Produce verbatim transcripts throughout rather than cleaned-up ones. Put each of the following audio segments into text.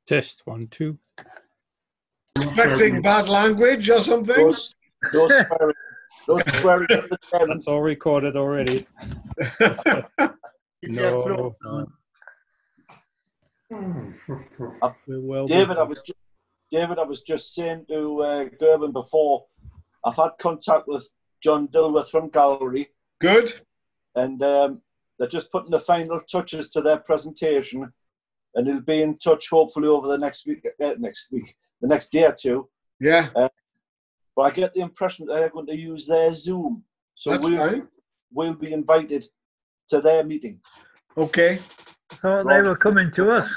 Test one, two. Expecting bad language or something? Those, those swearing, those swearing to the chairman. That's all recorded already. No. Uh, Well David, I was just, David, I was just saying to uh, Gerben before, I've had contact with John Dilworth from Gallery. Good. And um, they're just putting the final touches to their presentation, and he'll be in touch hopefully over the next week, uh, next week, the next day or two. Yeah. Uh, but I get the impression that they're going to use their Zoom. So That's we'll, fine. we'll be invited to their meeting. Okay. I thought they were coming to us.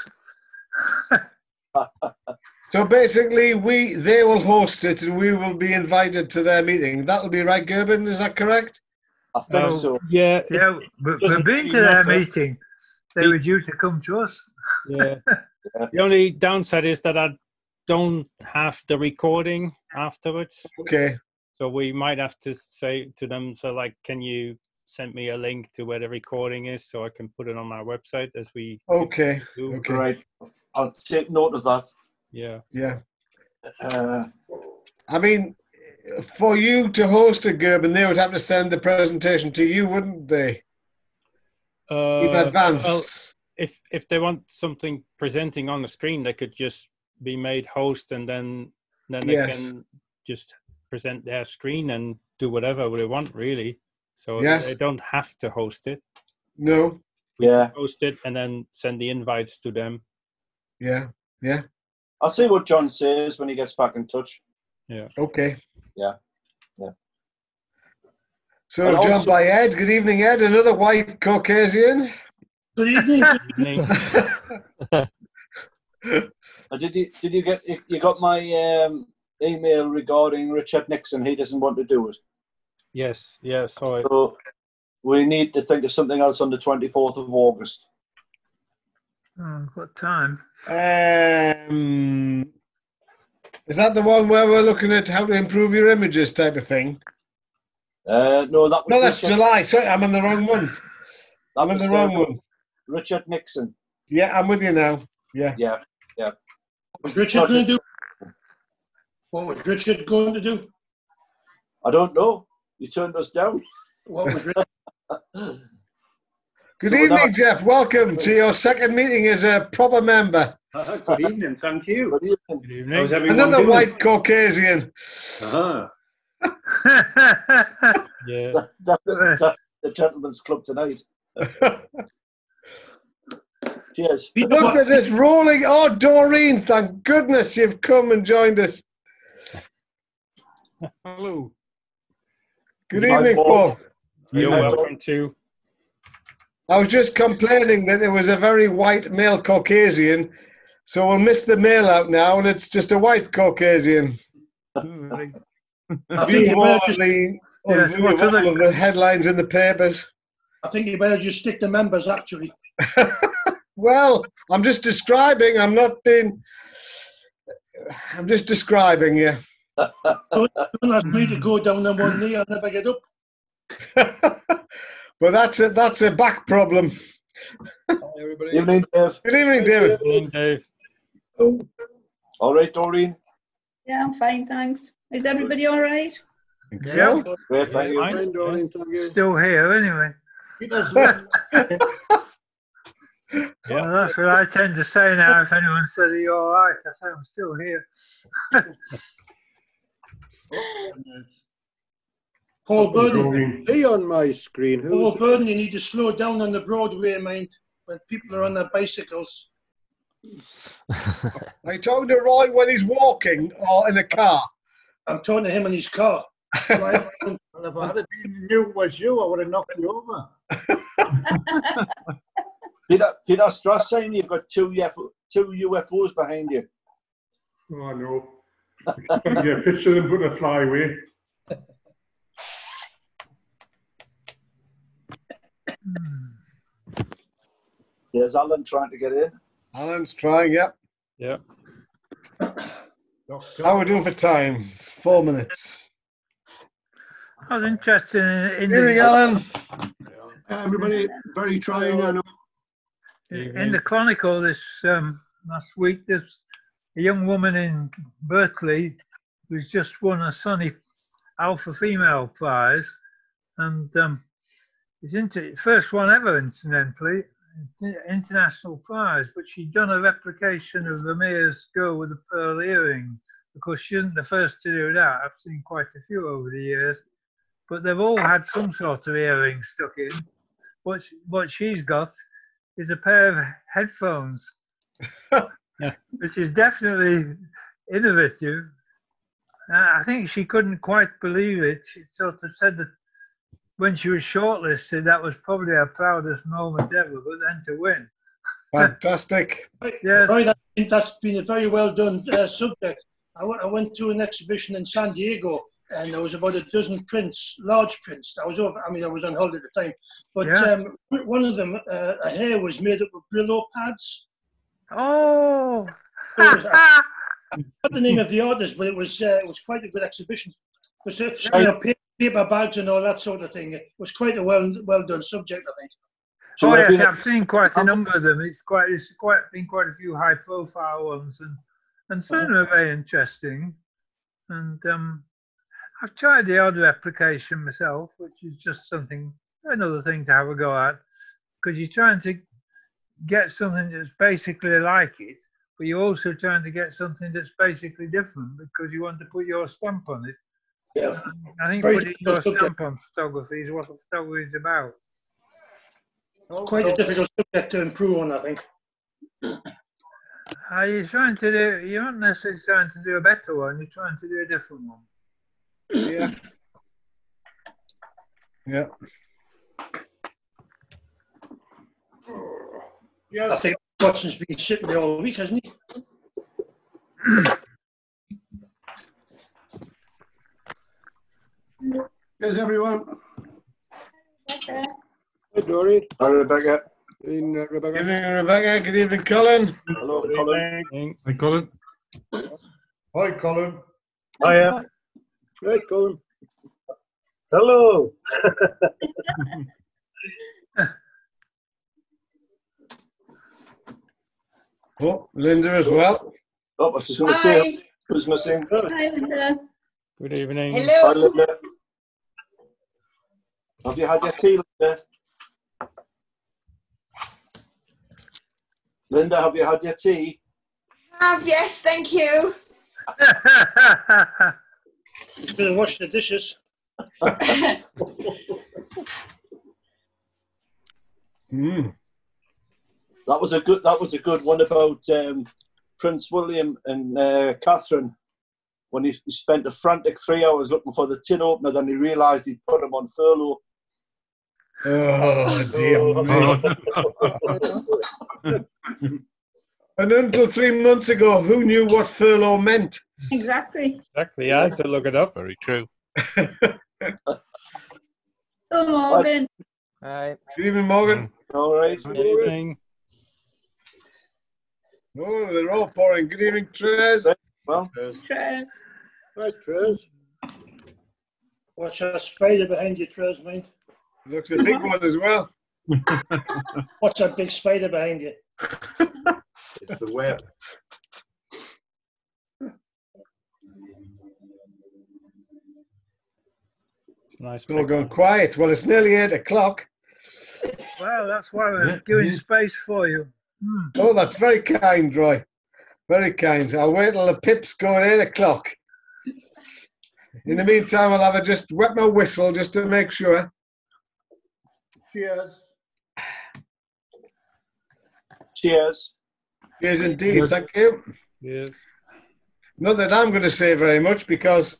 So basically, we they will host it, and we will be invited to their meeting. That'll be right, Gerben. Is that correct? I think Oh, so. Yeah. Yeah, we- doesn't we've been to really their matter. meeting. They were due to come to us. Yeah. The only downside is that I don't have the recording afterwards. Okay. So we might have to say to them, so like, can you send me a link to where the recording is so I can put it on my website as we Okay. do? Okay. Right. I'll take note of that. Yeah. Yeah. Uh, I mean, for you to host a Gerben, they would have to send the presentation to you, wouldn't they? Uh, In advance. Well, if if they want something presenting on the screen, they could just be made host, and then then they Yes. can just present their screen and do whatever they want, really. So Yes. they don't have to host it. No. yeah. Host it and then send the invites to them. Yeah. Yeah. I'll see what John says when he gets back in touch. Yeah. Okay. Yeah. Yeah. So, And joined also- by Ed. Good evening, Ed. Another white Caucasian. Good evening. Evening. Uh, did you did you get you got my um, email regarding Richard Nixon? He doesn't want to do it. Yes. Yeah. So I, So we need to think of something else on the twenty-fourth of August. Oh, what time? Um, is that the one where we're looking at how to improve your images type of thing? Uh, no, that was No, that's Richard, July. Sorry, I'm in the wrong one. that I'm in was, the uh, wrong one. Richard Nixon. Yeah, I'm with you now. Yeah. Yeah. What's Richard going to do? What was Richard going to do? I don't know. You turned us down. What was Richard? Good So evening, that- Jeff. Welcome to your second meeting as a proper member. Uh, good evening, thank you. Good evening. good evening. How's everyone Another doing? white Caucasian. Uh-huh. Yeah. That, that's the, that's the gentleman's club tonight. Cheers. Peter, Look what- at this rolling. Oh, Doreen, thank goodness you've come and joined us. Hello. Good Hi, evening, Paul. Paul. You're Hi, welcome to. I was just complaining that there was a very white male Caucasian, so we'll miss the male out now, and it's just a white Caucasian. I think Being you more better just, the, Yes, undoing what's of all other- of the headlines in the papers. I think you better just stick to members, actually. Well, I'm just describing. I'm not being. I'm just describing, yeah. Don't ask me to go down on one knee, I'll never get up. But that's a that's a back problem. Everybody. Evening, Dave. Good evening, David. Good evening, Dave. All right, Doreen. Yeah, I'm fine, thanks. Is everybody all right? So, Great, thank you. Fine. Fine, darling, thank you. Still here, anyway. Yeah. Well, that's what I tend to say now. If anyone says, "Are you all right?" I say, "I'm still here." Paul Burden, Be on my screen. Paul Who's Burden, you need to slow down on the Broadway, mind, when people are on their bicycles. are you talking to Roy when he's walking or in a car? I'm talking to him in his car. So I- well, if I had been knew it was you, I would have knocked you over. Peter, Peter Strass saying you've got two U F O, two U F Os behind you. Oh, no. Can't get a picture of them putting a fly away. There's Alan trying to get in. Alan's trying, yep. Yeah. How are we doing for time? Four minutes. I was interested in, in Good evening, the Alan. Everybody, very trying, I know. in the Chronicle this um, last week. There's a young woman in Berkeley who's just won a Sonny Alpha Female Prize, and um, it's inter- first one ever, incidentally, international prize. But she'd done a replication of Vermeer's Girl with the Pearl Earring. Of course, she isn't the first to do that. I've seen quite a few over the years, but they've all had some sort of earring stuck in. What what she's got is a pair of headphones, Yeah. which is definitely innovative. Uh, I think she couldn't quite believe it. She sort of said that when she was shortlisted, that was probably her proudest moment ever, but then to win. Fantastic. Yes. Right, I think that's been a very well done uh, subject. I, w- I went to an exhibition in San Diego, and there was about a dozen prints, large prints. I was over. I mean, I was on holiday at the time, but Yeah. um, one of them, uh, a hair was made up of Brillo pads. Oh! So it was- I forgot the name of the artist, but it was uh, it was quite a good exhibition. It was, uh, you know, pa- paper bags and all that sort of thing. It was quite a well well done subject, I think. So Oh I've yes, been- I've seen quite a number of them. It's quite, it's quite been quite a few high-profile ones, and and some of them are very interesting. And um, I've tried the odd replication myself, which is just something, another thing to have a go at, because you're trying to get something that's basically like it, but you're also trying to get something that's basically different because you want to put your stamp on it. Yeah. I think Very putting your difficult stamp on photography is what photography is about. Quite a difficult subject to improve on, I think. Are you trying to do? You're not necessarily trying to do a better one. You're trying to do a different one. Yeah. Yeah. I think Watson's been sitting there all week, hasn't he? Here's everyone. Okay. Hi, Dory. Hi, Rebecca. In uh, Good Rebecca. evening, Rebecca. Good evening, Colin. Hello, Good Colin. evening. Hi, Colin. Hi, Colin. Hiya. Hi, Colin. Hello. Oh, Linda as well. Oh, I was just going to say, who's missing? Hi, Linda. Good evening. Hi, Linda. Have you had your tea, Linda? Linda, have you had your tea? Have, yes, thank you. He's going to wash the dishes. Mm. That was a good. That was a good one about um, Prince William and uh, Catherine when he, he spent a frantic three hours looking for the tin opener. Then he realised he'd put him on furlough. Oh, dear me. And until three months ago, who knew what furlough meant? Exactly. Exactly. I had to look it up. Very true. Good morning. Hi. Good evening, Morgan. All right. Good evening. Oh, they're all pouring. Good evening, Trez. Well, Cheers. Hi, Trez. Watch that spider behind you, Trez, mate. Looks a big one as well. Watch that big spider behind you. It's the web. Nice. It's all gone quiet. Well, it's nearly eight o'clock. Well, that's why we're giving space for you. Hmm. Oh, that's very kind, Roy. Very kind. I'll wait till the pips go at eight o'clock. In the meantime, I'll have a just wet my whistle just to make sure. Cheers. cheers. Yes, indeed. Thank you. Yes. Not that I'm going to say very much because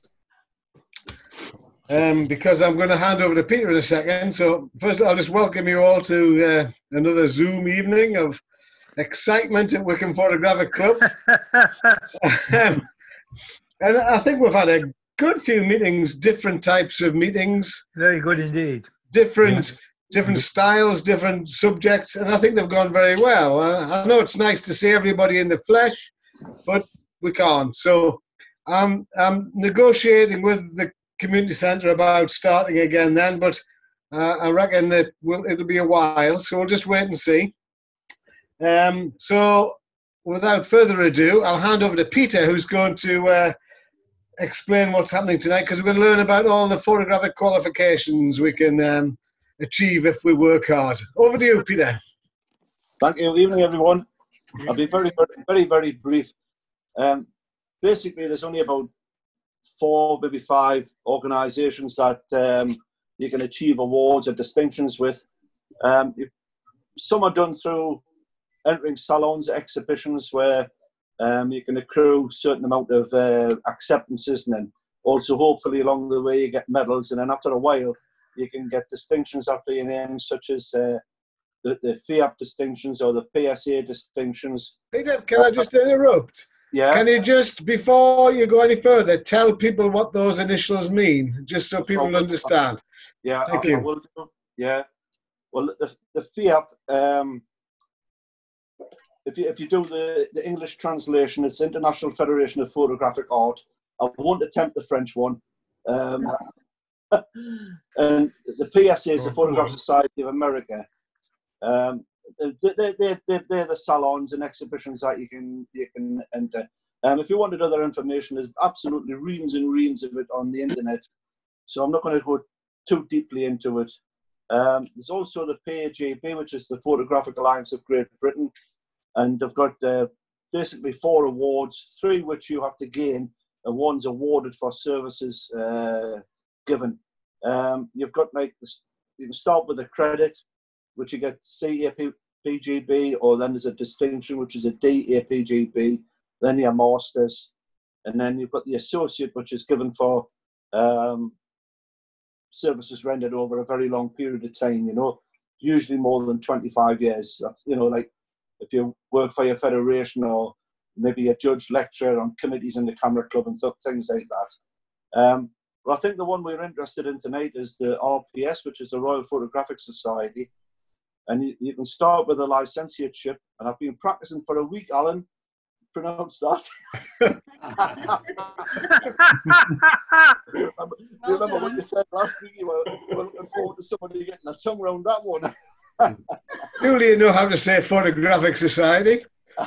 um, because I'm going to hand over to Peter in a second. So first, I'll just welcome you all to uh, another Zoom evening of excitement at Wickham Photographic Club. um, and I think we've had a good few meetings, different types of meetings. Very good indeed. Different, yeah. different styles, different subjects, and I think they've gone very well. I, I know it's nice to see everybody in the flesh, but we can't. So I'm, I'm negotiating with the community centre about starting again then, but uh, I reckon that we'll, it'll be a while, so we'll just wait and see. Um, so without further ado, I'll hand over to Peter, who's going to uh, explain what's happening tonight, because we're going to learn about all the photographic qualifications we can um, achieve if we work hard. Over to you, Peter. Thank you. Evening, everyone. I'll be very, very, very, very brief. Um, basically, there's only about four, maybe five organisations that um, you can achieve awards or distinctions with. Um, some are done through entering salons, exhibitions, where um, you can accrue a certain amount of uh, acceptances, and then also hopefully along the way you get medals, and then after a while you can get distinctions after your name, such as uh, the, the F I A P distinctions or the P S A distinctions. Peter, can I just interrupt? Yeah. Can you just, before you go any further, tell people what those initials mean, just so people understand? Yeah, Thank I, you. I will do. Yeah. Well, the, the F I A P, um, if you, if you do the, the English translation, it's International Federation of Photographic Art. I won't attempt the French one. Um, and the P S A is the Photographic Society of America. Um, they, they, they, they, they're the salons and exhibitions that you can you can enter. Um, if you wanted other information, there's absolutely reams and reams of it on the internet. So I'm not going to go too deeply into it. Um, there's also the P A G B, which is the Photographic Alliance of Great Britain. And they've got uh, basically four awards, three which you have to gain, and one's awarded for services uh, given. Um, you've got like, this, you can start with a credit, which you get C A P G B, or then there's a distinction, which is a D A P G B, then your masters, and then you've got the associate, which is given for um, services rendered over a very long period of time, you know, usually more than twenty-five years. That's, you know, like if you work for your federation, or maybe a judge lecturer on committees in the Camera Club and th things like that. Um, but I think the one we're interested in tonight is the R P S, which is the Royal Photographic Society. And you, you can start with a licentiateship. And I've been practicing for a week, Alan. Pronounce that. you remember, you remember what you said last week? You were, you were looking forward to somebody getting a tongue around that one. Surely you know how to say Photographic Society.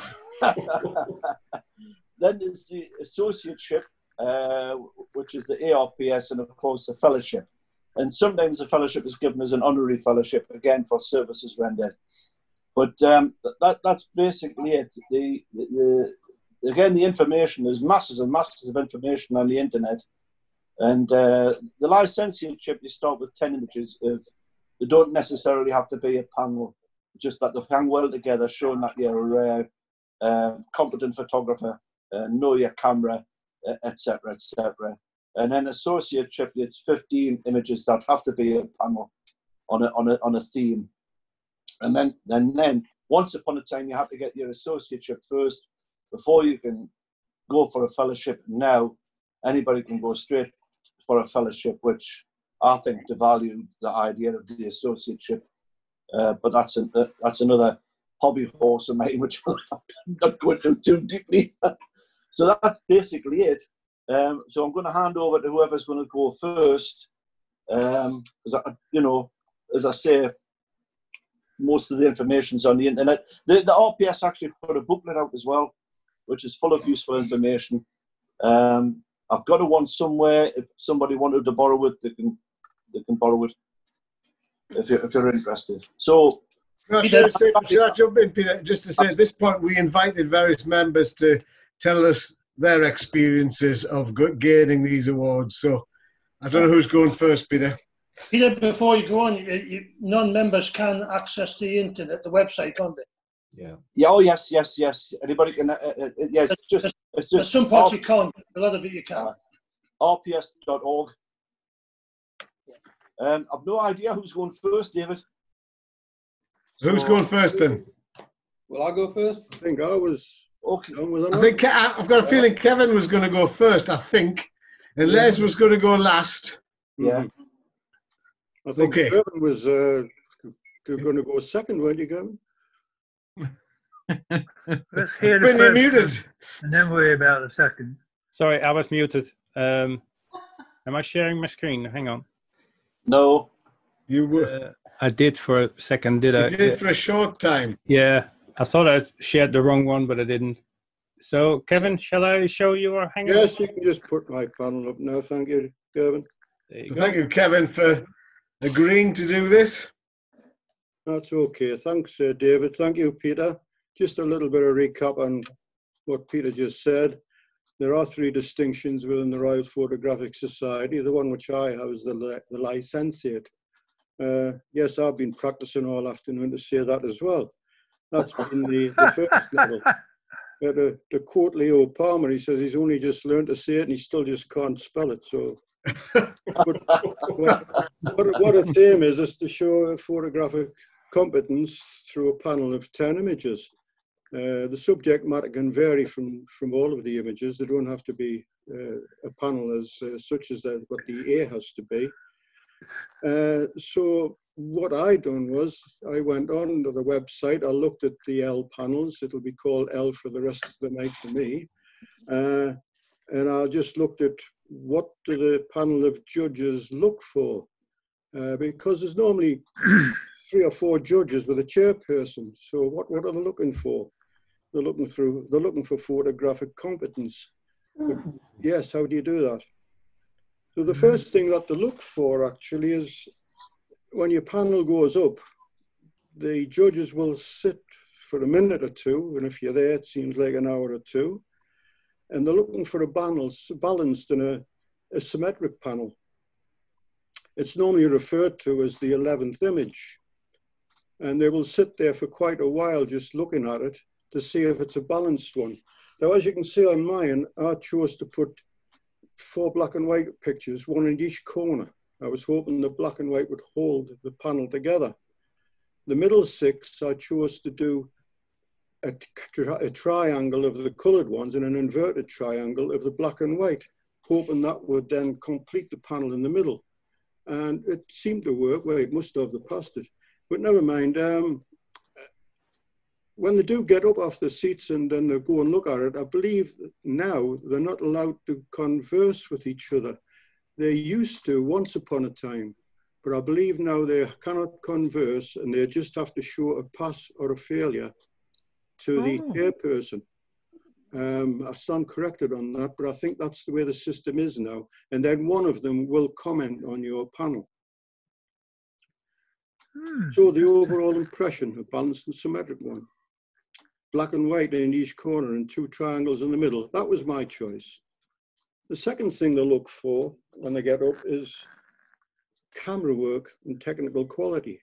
Then there's the associateship, uh, which is the A R P S, and of course the fellowship. And sometimes the fellowship is given as an honorary fellowship, again for services rendered. But um, that, that's basically it. The, the, the, again, the information, there's masses and masses of information on the internet. And uh, the licentiateship, you start with ten images of, they don't necessarily have to be a panel, just that they hang well together, showing that you're a uh, uh, competent photographer, uh, know your camera, et cetera, et cetera. And then associateship, it's fifteen images that have to be a panel on a, on a, on a theme. And then, then, then, once upon a time, you have to get your associateship first before you can go for a fellowship. Now, anybody can go straight for a fellowship, which I think devalued the idea of the associateship. Uh, but that's an, uh, that's another hobby horse of mine, which I'm not going to too deeply. So that's basically it. Um, so I'm going to hand over to whoever's going to go first. Um, because I, you know, as I say, most of the information's on the internet. The, the R P S actually put a booklet out as well, which is full of useful information. Um, I've got a one somewhere. If somebody wanted to borrow it, they can they can borrow it if you're, if you're interested. So, no, should, I say, should I jump in, Peter? Just to say, at this point, we invited various members to tell us their experiences of gaining these awards. So, I don't know who's going first, Peter. Peter, before you go on, you, you, non-members can access the internet, the website, can't they? Yeah. Yeah. Oh, yes, yes, yes. Anybody can. Uh, uh, yes. It's just. It's just. Some parts you can't. A lot of it you can. Uh, R P S dot org. Um, I've no idea who's going first, David. Who's so, going first then? Will I go first? I think I was. Okay. I think I've got a feeling Kevin was going to go first. I think, and yeah. Les was going to go last. Yeah. Mm-hmm. I think okay. Kevin was uh, going to go second, weren't you, Kevin? Let's hear the when you're first muted, and then worry about the second. Sorry, I was muted. Um, am I sharing my screen? Hang on. No, you were. Uh, I did for a second. Did you I? You did for a short time. Yeah, I thought I shared the wrong one, but I didn't. So, Kevin, shall I show you our hangout? Yes, you can just put my panel up now. Thank you, Kevin. There you So go. thank you, Kevin, for agreeing to do this. That's okay. Thanks, uh, David. Thank you, Peter. Just a little bit of recap on what Peter just said. There are three distinctions within the Royal Photographic Society. The one which I have is the, li the licentiate. Uh, yes, I've been practicing all afternoon to say that as well. That's been the, the first level. Uh, to, to quote Leo Palmer, he says he's only just learned to say it and he still just can't spell it. So what, what, what, what its aim is, is to show photographic competence through a panel of ten images. Uh, the subject matter can vary from, from all of the images. They don't have to be uh, a panel as uh, such as that, what the A has to be. Uh, so what I done was I went on to the website. I looked at the L panels. It'll be called L for the rest of the night for me. Uh, and I just looked at what do the panel of judges look for, uh, because there's normally three or four judges with a chairperson. So what, what are they looking for? They're looking through. They're looking for photographic competence. But yes, how do you do that? So the first thing that they look for actually is when your panel goes up, the judges will sit for a minute or two, and if you're there, it seems like an hour or two, and they're looking for a balance, balanced and a, a symmetric panel. It's normally referred to as the eleventh image, and they will sit there for quite a while just looking at it to see if it's a balanced one. Now, as you can see on mine, I chose to put four black and white pictures, one in each corner. I was hoping the black and white would hold the panel together. The middle six, I chose to do a, a triangle of the colored ones and an inverted triangle of the black and white, hoping that would then complete the panel in the middle. And it seemed to work. Well, it must have, the past it. But never mind. Um, when they do get up off the seats and then they go and look at it, I believe now they're not allowed to converse with each other. They used to once upon a time, but I believe now they cannot converse and they just have to show a pass or a failure to the Oh. chairperson. Um, I stand corrected on that, but I think that's the way the system is now. And then one of them will comment on your panel. Hmm. So the overall impression, a balanced and symmetric one. Black and white in each corner and two triangles in the middle. That was my choice. The second thing they look for when they get up is camera work and technical quality.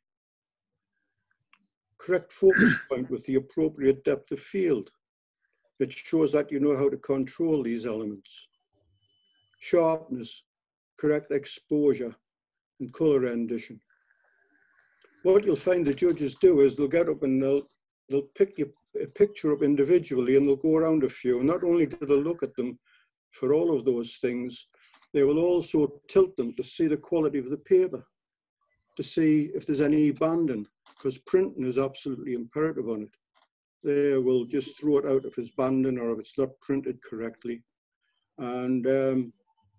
Correct focus point with the appropriate depth of field. It shows that you know how to control these elements. Sharpness, correct exposure, and color rendition. What you'll find the judges do is they'll get up and they'll, they'll pick your, a picture up individually and they'll go around a few. Not only do they look at them for all of those things, they will also tilt them to see the quality of the paper, to see if there's any banding, because printing is absolutely imperative on it. They will just throw it out if it's banding or if it's not printed correctly. And um,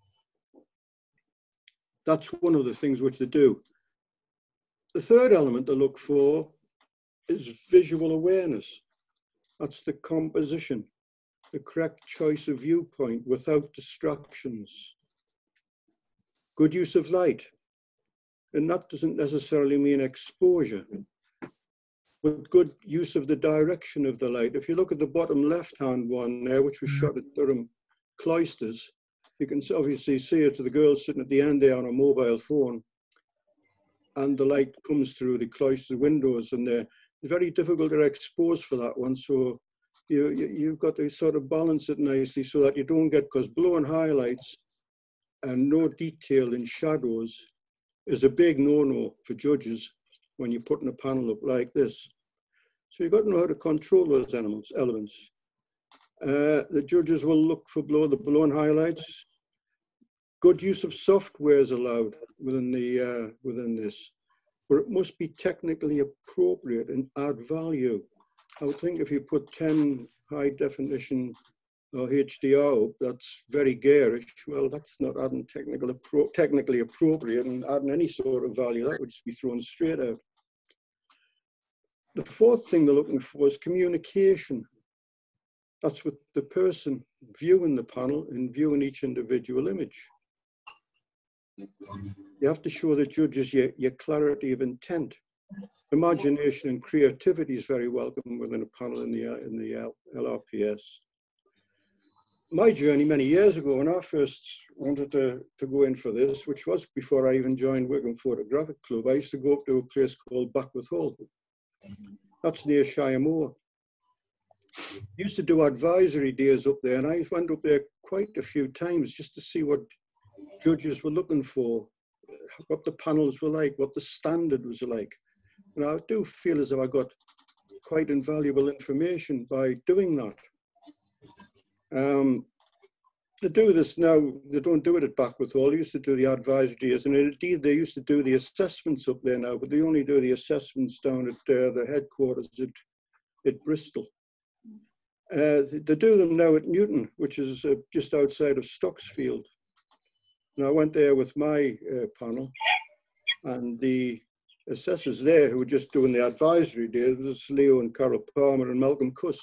that's one of the things which they do. The third element to look for is visual awareness. That's the composition, the correct choice of viewpoint without distractions. Good use of light. And that doesn't necessarily mean exposure, but good use of the direction of the light. If you look at the bottom left-hand one there, which was shot at Durham Cloisters, you can obviously see it to the girl sitting at the end there on a mobile phone, and the light comes through the cloister windows, and they're very difficult to expose for that one. So you, you, you've got to sort of balance it nicely so that you don't get, because blowing highlights and no detail in shadows is a big no-no for judges when you're putting a panel up like this. So you've got to know how to control those elements. elements. Uh, the judges will look for blow, the blown highlights. Good use of software is allowed within, the, uh, within this, but it must be technically appropriate and add value. I would think if you put ten high definition or H D R up, that's very garish. Well, that's not adding technical appro technically appropriate and adding any sort of value. That would just be thrown straight out. the fourth thing they're looking for is communication. That's with the person viewing the panel and viewing each individual image. You have to show the judges your, your clarity of intent. Imagination and creativity is very welcome within a panel in the, in the L R P S. My journey many years ago, when I first wanted to, to go in for this, which was before I even joined Wigan Photographic Club, I used to go up to a place called Backwith Hall. That's near Shire Moor. I used to do advisory days up there, and I went up there quite a few times just to see what judges were looking for, what the panels were like, what the standard was like. And I do feel as though I got quite invaluable information by doing that. Um, they do this now, they don't do it at Backwith Hall. They used to do the advisory days, and indeed they used to do the assessments up there now, but they only do the assessments down at uh, the headquarters at, at Bristol. Uh, they do them now at Newton, which is uh, just outside of Stocksfield. And I went there with my uh, panel, and the assessors there who were just doing the advisory days was Leo and Carol Palmer and Malcolm Cuss.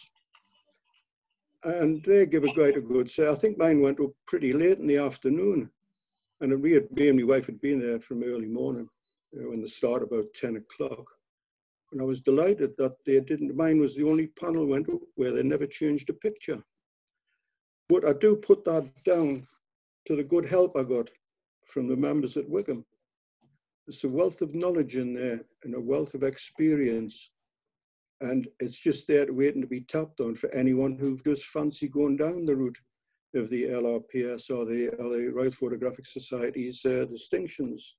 And they give a quite a good say. I think mine went up pretty late in the afternoon. And we had, me and my wife had been there from early morning, you know, when they start about ten o'clock. And I was delighted that they didn't, mine was the only panel went up where they never changed a picture. But I do put that down to the good help I got from the members at Wigan. There's a wealth of knowledge in there and a wealth of experience. And it's just there waiting to be tapped on for anyone who does fancy going down the route of the L R P S or the, or the Royal Photographic Society's uh, distinctions.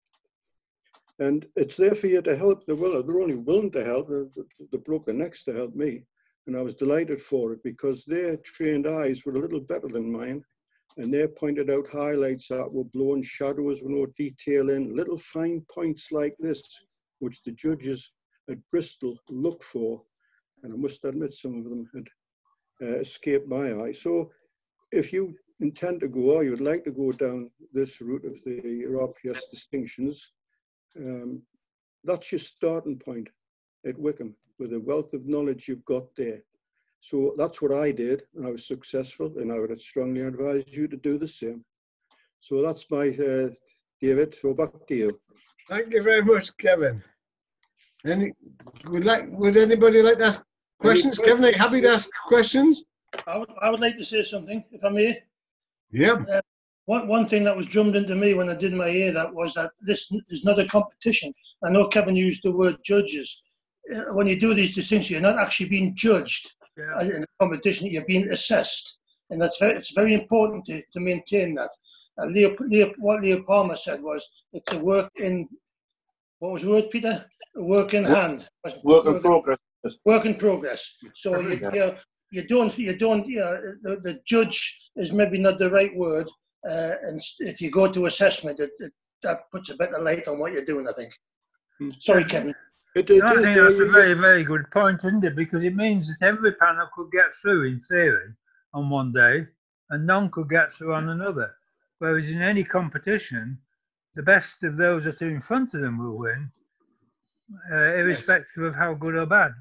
And it's there for you to help. They're, will, they're only willing to help. The, the, the bloke next to help me. And I was delighted for it because their trained eyes were a little better than mine. And they pointed out highlights that were blown, shadows with no detail in, little fine points like this, which the judges at Bristol look for, and I must admit some of them had uh, escaped my eye. So if you intend to go, or you would like to go down this route of the R P S distinctions, um, that's your starting point at Wickham, with the wealth of knowledge you've got there. So that's what I did, and I was successful, and I would strongly advise you to do the same. So that's my, uh, David, so back to you. Thank you very much, Kevin. Any, would like, would anybody like to ask questions? Any Kevin, are you happy to ask questions? I would, I would like to say something, if I may. Yeah. Uh, one, one thing that was drummed into me when I did my A that was that this is not a competition. I know Kevin used the word judges. Uh, when you do these distinctions, you're not actually being judged yeah. in a competition, you're being assessed. And that's very, it's very important to, to maintain that. Uh, Leo, Leo, what Leo Palmer said was, it's a work in, what was the word, Peter? A work in hand. Work in progress. Work in progress. So you, you, you don't, you don't, you know, the, the judge is maybe not the right word. Uh, and if you go to assessment, it, it, that puts a better light on what you're doing, I think. Sorry, Kevin. It, it, I think that's a very, very good point, isn't it? Because it means that every panel could get through in theory on one day, and none could get through on another. Whereas in any competition, the best of those that are in front of them will win, uh, irrespective of how good or bad.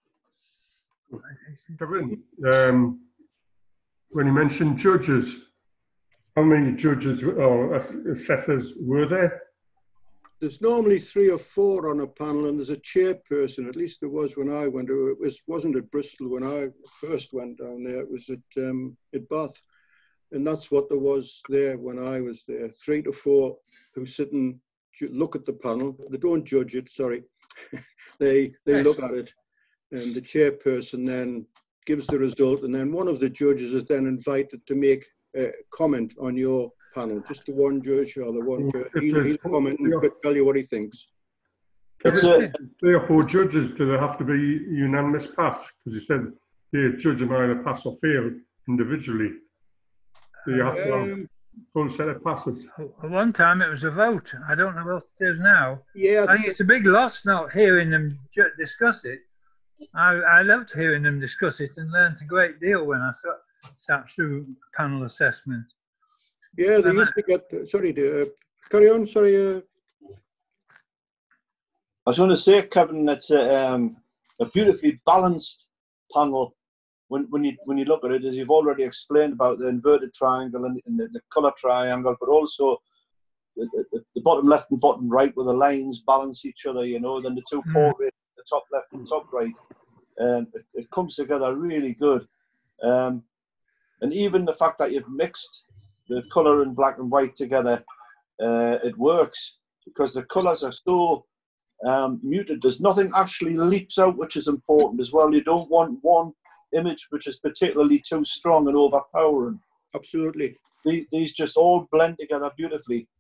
Kevin, um, when you mentioned judges, how many judges or assessors were there? There's normally three or four on a panel, and there's a chairperson. At least there was when I went. It was, wasn't at Bristol when I first went down there. It was at um, at Bath, and that's what there was there when I was there. Three to four who sit and look at the panel. They don't judge it. Sorry, they they yes. look at it, and the chairperson then gives the result, and then one of the judges is then invited to make a comment on your panel. Just the one judge or the one he'll, he'll comment and tell you what he thinks. It's a, three or four judges, do they have to be unanimous pass? Because you said they judge them either pass or fail individually. So you have to have um, a full set of passes. At one time it was a vote. I don't know what it is now. Yeah, I think it's a big loss not hearing them discuss it. I, I loved hearing them discuss it and learned a great deal when I sat, sat through panel assessment. Yeah, they used to get, sorry, uh, carry on, sorry. Uh. I was going to say, Kevin, that uh, um, a beautifully balanced panel. When, when you when you look at it, as you've already explained about the inverted triangle and, and the, the colour triangle, but also the, the, the bottom left and bottom right where the lines balance each other, you know, then the two Mm. portraits, the top left and top right, um, it, it comes together really good. Um, and even the fact that you've mixed the colour and black and white together, uh, it works because the colours are so um, muted. There's nothing actually leaps out, which is important as well. You don't want one image which is particularly too strong and overpowering. Absolutely. These, these just all blend together beautifully.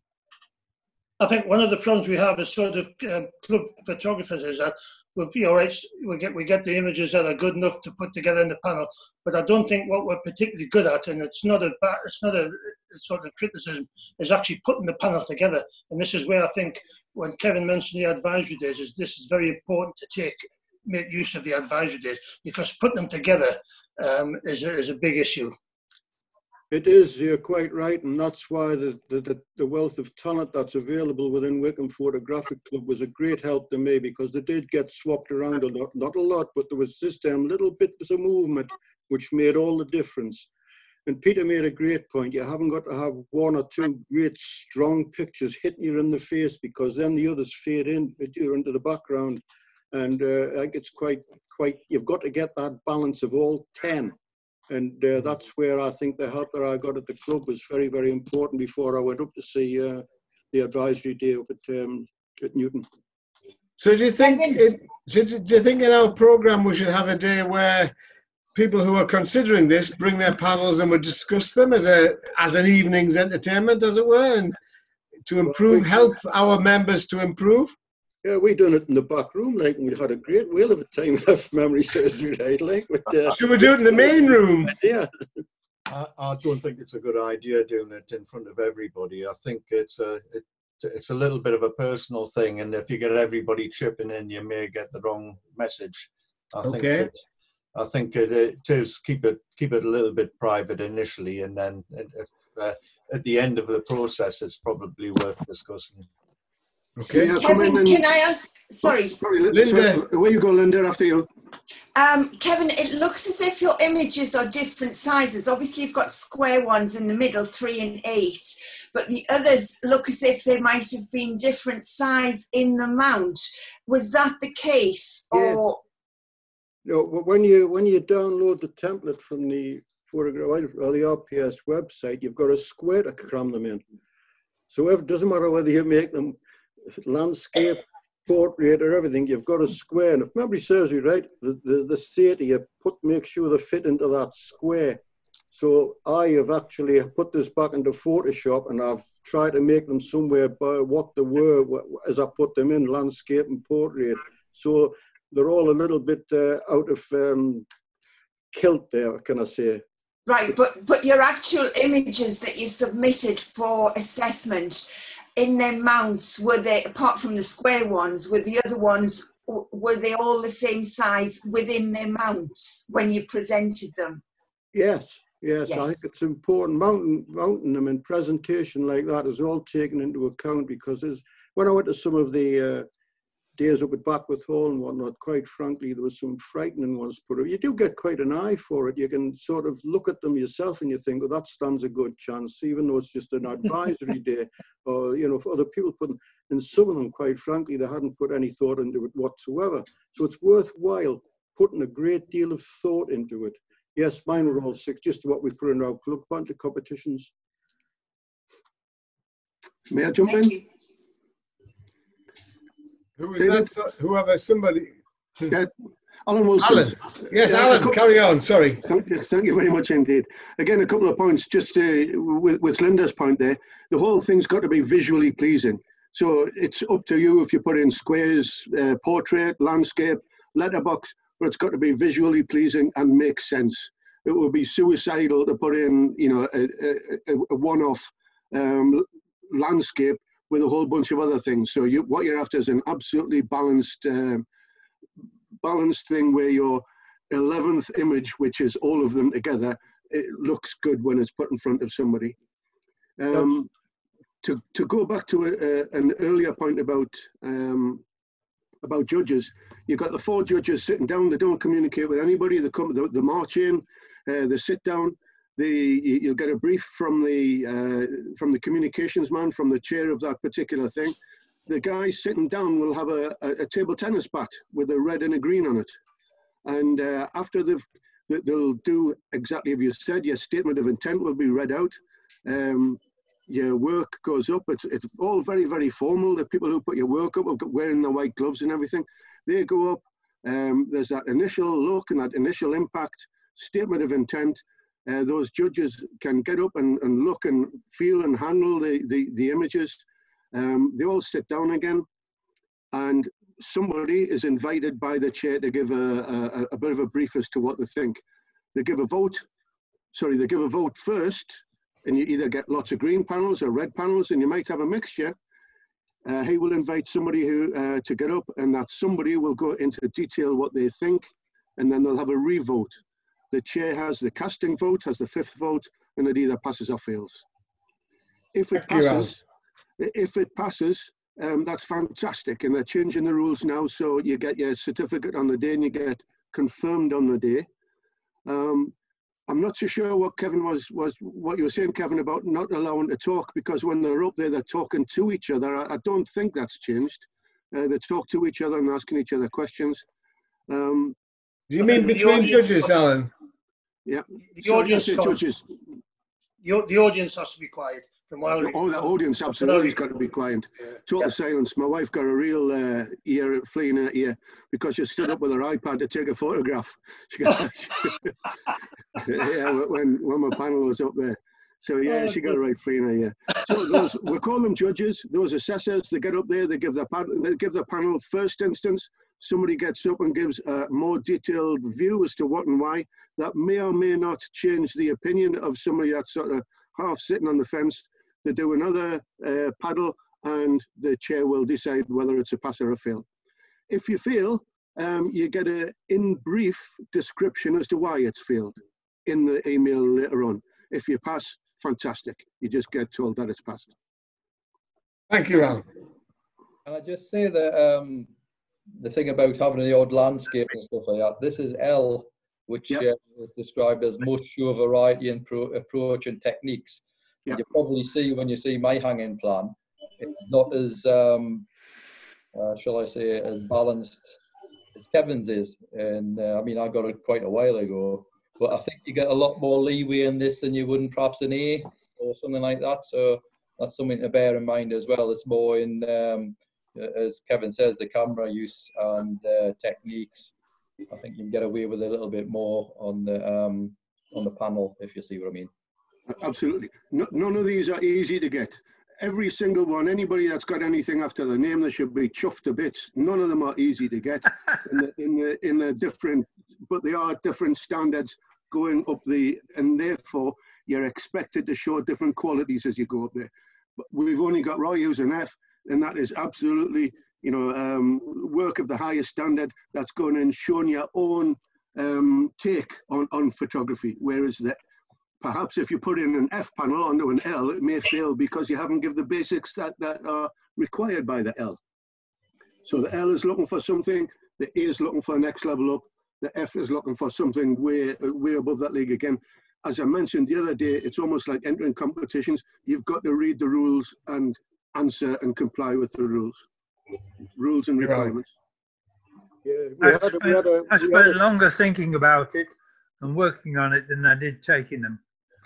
I think one of the problems we have as sort of uh, club photographers is that we'll be all right. We get we get the images that are good enough to put together in the panel, but I don't think what we're particularly good at, and it's not a ba- it's not a, a sort of criticism, is actually putting the panel together. And this is where I think when Kevin mentioned the advisory days, is this is very important to take make use of the advisory days, because putting them together um, is a, is a big issue. It is, you're quite right, and that's why the, the, the wealth of talent that's available within Wycombe Photographic Club was a great help to me, because they did get swapped around a lot, not a lot, but there was this damn little bit of movement which made all the difference. And Peter made a great point. You haven't got to have one or two great strong pictures hitting you in the face, because then the others fade in into the background. And uh, I think it's quite, quite, you've got to get that balance of all ten. And uh, that's where I think the help that I got at the club was very, very important before I went up to see uh, the advisory day up at, um, at Newton. So do you think it, do you think in our program we should have a day where people who are considering this bring their panels and we discuss them as a as an evening's entertainment, as it were, and to improve, help our members to improve? Yeah, we done it in the back room, like, and we had a great whale of a time, if memory serves me right, like. With, uh, Should we do it in the main room? Yeah. I, I don't think it's a good idea doing it in front of everybody. I think it's a it, it's a little bit of a personal thing, and if you get everybody chipping in, you may get the wrong message. I think Okay. it, I think it, it is keep it keep it a little bit private initially, and then if, uh, at the end of the process, it's probably worth discussing. Okay. Kevin, can I ask? Sorry. Sorry, Linda. Where you go, Linda, after you. Um, Kevin, it looks as if your images are different sizes. Obviously, you've got square ones in the middle, three and eight, but the others look as if they might have been different size in the mount. Was that the case? Yeah. Or No, when you when you download the template from the photograph or the R P S website, you've got a square to cram them in. So it doesn't matter whether you make them landscape, portrait, or everything. You've got a square, and if memory serves you right, the the, the theatre you put make sure they fit into that square. So I have actually put this back into Photoshop, and I've tried to make them somewhere by what they were as I put them in, landscape and portrait. So they're all a little bit uh, out of um, kilt there, can I say. right, but but your actual images that you submitted for assessment in their mounts, were they, apart from the square ones, were the other ones, were they all the same size within their mounts when you presented them? Yes, yes, Yes. I think it's important. Mounting, mounting them in presentation like that is all taken into account, because there's, when I went to some of the uh, days up at Backwith Hall and whatnot, quite frankly, there was some frightening ones put up. You do get quite an eye for it. You can sort of look at them yourself and you think, oh, that stands a good chance, even though it's just an advisory day. Or, you know, for other people putting, and some of them, quite frankly, they hadn't put any thought into it whatsoever. So it's worthwhile putting a great deal of thought into it. Yes, mine were all six, just what we put in our plug bunch of competitions. May I jump in? Who is that? So- Whoever, somebody. Yeah, Alan Wilson. Alan. Yes, Yeah, Alan, a cou- carry on, sorry. Thank you, thank you very much indeed. Again, a couple of points, just uh, with, with Linda's point there. The whole thing's got to be visually pleasing. So it's up to you if you put in squares, uh, portrait, landscape, letterbox, but it's got to be visually pleasing and make sense. It would be suicidal to put in, you know, a, a, a one-off um, landscape with a whole bunch of other things. So you, what you're after is an absolutely balanced, uh, balanced thing where your eleventh image, which is all of them together, it looks good when it's put in front of somebody. Um, to to go back to a, a, an earlier point about um, about judges, You've got the four judges sitting down. They don't communicate with anybody. They come, they, they march in, uh, they sit down. They, you, you'll get a brief from the uh, from the communications man, from the chair of that particular thing. The guy sitting down will have a, a, a table tennis bat with a red and a green on it. And uh, after they've, they'll do exactly as you said. Your statement of intent will be read out. Um, your work goes up. It's, it's all very, very formal. The people who put your work up, wearing the white gloves and everything, they go up. Um, there's that initial look and that initial impact, statement of intent. Uh, those judges can get up and, and look and feel and handle the, the, the images. Um, they all sit down again, and somebody is invited by the chair to give a, a, a bit of a brief as to what they think. They give a vote, sorry, they give a vote first, and you either get lots of green panels or red panels, and you might have a mixture. Uh, he will invite somebody who uh, to get up, and that somebody will go into detail what they think, and then they'll have a re-vote. The chair has the casting vote, has the fifth vote, and it either passes or fails. If it passes, if it passes, um, that's fantastic, and they're changing the rules now, so you get your certificate on the day and you get confirmed on the day. Um, I'm not so sure what Kevin was, was what you were saying, Kevin, about not allowing to talk, because when they're up there, they're talking to each other. I, I don't think that's changed. Uh, they talk to each other and asking each other questions. Um, Do you mean between judges, Alan? Yeah. The Sorry, audience, I said judges. The, the audience has to be quiet. From while Oh, the audience absolutely has got to be quiet. Total yeah. silence. My wife got a real uh, ear, flea in her ear because she stood up with her iPad to take a photograph. She got, yeah, when, when my panel was up there. So yeah, oh, she got a right flea in her ear. So those, we call them judges. Those assessors, they get up there, they give their, they give their panel first instance. Somebody gets up and gives a more detailed view as to what and why. That may or may not change the opinion of somebody that's sort of half sitting on the fence. They do another uh, paddle, and the chair will decide whether it's a pass or a fail. If you fail, um, you get a in brief description as to why it's failed in the email later on. If you pass, fantastic. You just get told that it's passed. Thank you, Alan. Can I just say that um, the thing about having the odd landscape and stuff like that, this is L, which yep. uh, is described as must show variety in pro approach and techniques. Yep. You probably see when you see my hanging plan, it's not as, um, uh, shall I say, as balanced as Kevin's is. And uh, I mean, I got it quite a while ago, but I think you get a lot more leeway in this than you would in perhaps an A or something like that. So that's something to bear in mind as well. It's more in, um, as Kevin says, the camera use and uh, techniques. I think you can get away with a little bit more on the um, on the panel, if you see what I mean. Absolutely. No, none of these are easy to get. Every single one, anybody that's got anything after the name, they should be chuffed to bits. None of them are easy to get in the, in the, in the different, but they are different standards going up the, and therefore you're expected to show different qualities as you go up there. But we've only got Roy who's an F, and that is absolutely, you know, um, work of the highest standard that's going and showing your own um, take on, on photography. Whereas the, perhaps if you put in an F panel onto an L, it may fail because you haven't given the basics that, that are required by the L. So the L is looking for something, the A is looking for a next level up, the F is looking for something way, way above that league again. As I mentioned the other day, it's almost like entering competitions. You've got to read the rules and answer and comply with the rules. Rules and requirements. Yeah, we had, we had a, I spent longer thinking about it and working on it than I did taking them.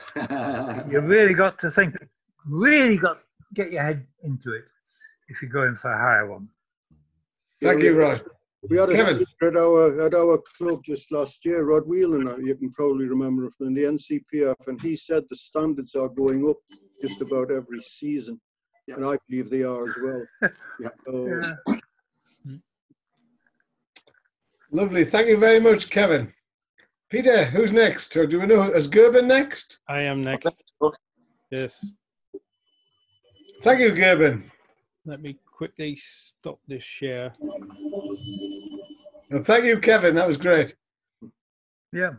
You really got to think, really got to get your head into it if you're going for a higher one. Thank yeah, you, Rod. We had a Kevin. speaker at our, at our club just last year, Rod Whelan, you can probably remember from the N C P F, and he said the standards are going up just about every season. Yeah. And I believe they are as well. Yeah. So, yeah. Lovely. Thank you very much, Kevin. Peter, who's next? Or do we know? Is Gerben next? I am next. Yes. Thank you, Gerben. Let me quickly stop this share. Well, thank you, Kevin. That was great. Yeah.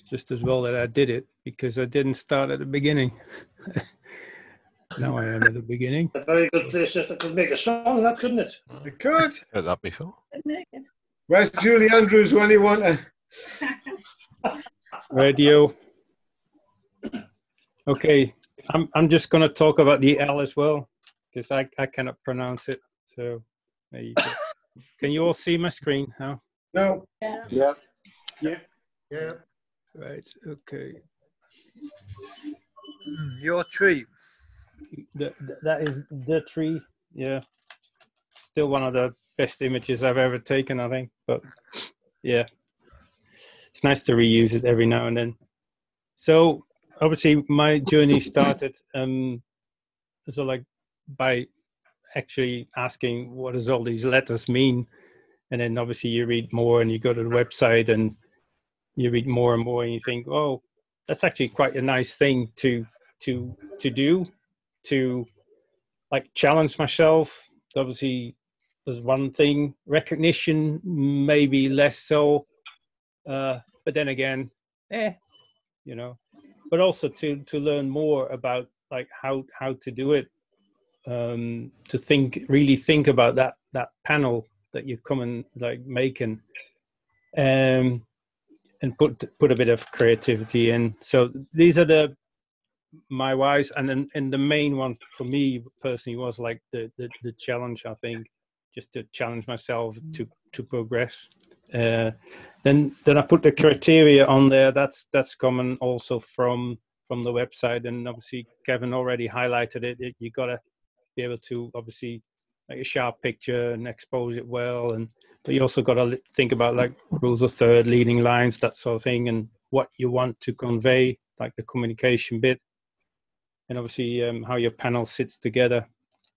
just as well that I did it because I didn't start at the beginning. Now I am at the beginning. A very good place that could make a song, that couldn't it? It could. Heard that before. Where's Julie Andrews when you want her? Radio. Okay, I'm I'm just going to talk about the L as well because I I cannot pronounce it. So there you go. Can you all see my screen now? No. Yeah. Yeah. Yeah. Yeah. Right. Okay. Mm, your tree. The, that is the tree. Yeah. Still one of the best images I've ever taken, I think. But yeah, it's nice to reuse it every now and then. So obviously my journey started um, so like by actually asking what does all these letters mean, and then obviously you read more and you go to the website and you read more and more and you think, oh, that's actually quite a nice thing to to to do, to like challenge myself. Obviously there's one thing, recognition maybe less so, uh, but then again, eh, you know, but also to to learn more about like how how to do it, um, to think really think about that that panel that you come and like making, um, and put put a bit of creativity in. So these are the my whys, and then and the main one for me personally was like the the, the challenge. I think just to challenge myself to to progress. Uh, then then I put the criteria on there. That's that's coming also from from the website, and obviously Kevin already highlighted it. it you gotta be able to obviously make a sharp picture and expose it well, and but you also got to think about like rules of third, leading lines, that sort of thing, and what you want to convey, like the communication bit, and obviously um, how your panel sits together.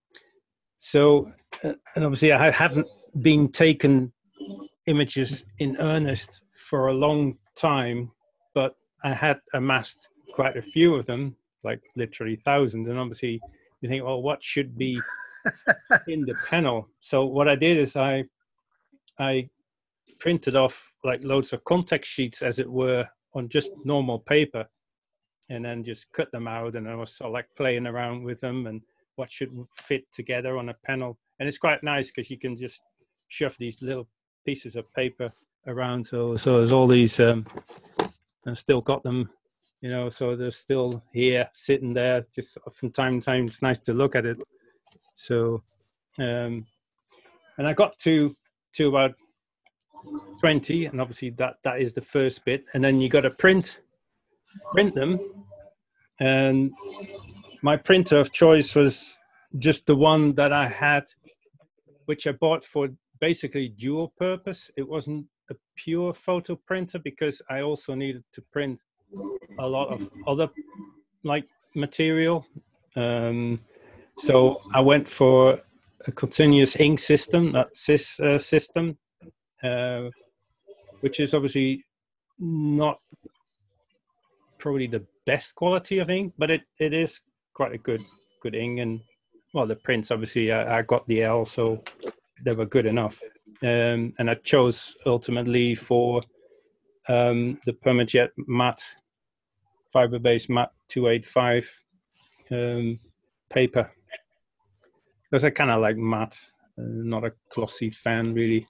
So, uh, and obviously I haven't been taken images in earnest for a long time, but I had amassed quite a few of them, like literally thousands, and obviously you think, well, what should be in the panel? So what I did is I I printed off like loads of contact sheets, as it were, on just normal paper, and then just cut them out, and I was sort of like playing around with them and what should fit together on a panel. And it's quite nice because you can just shove these little pieces of paper around. So so there's all these, um, and still got them, you know, so they're still here sitting there. Just from time to time, it's nice to look at it. So, um, and I got to to about twenty, and obviously that that is the first bit, and then you got to print print them. And my printer of choice was just the one that I had, which I bought for basically dual purpose. It wasn't a pure photo printer because I also needed to print a lot of other like material. Um, so I went for a continuous ink system, that C I S uh, system, uh, which is obviously not probably the best quality of ink, but it, it is quite a good good ink. And well, the prints, obviously I, I got the L, so they were good enough. Um, and I chose ultimately for um, the Permajet matte, fiber-based matte two eighty-five um, paper, because I kind of like matte, uh, not a glossy fan really.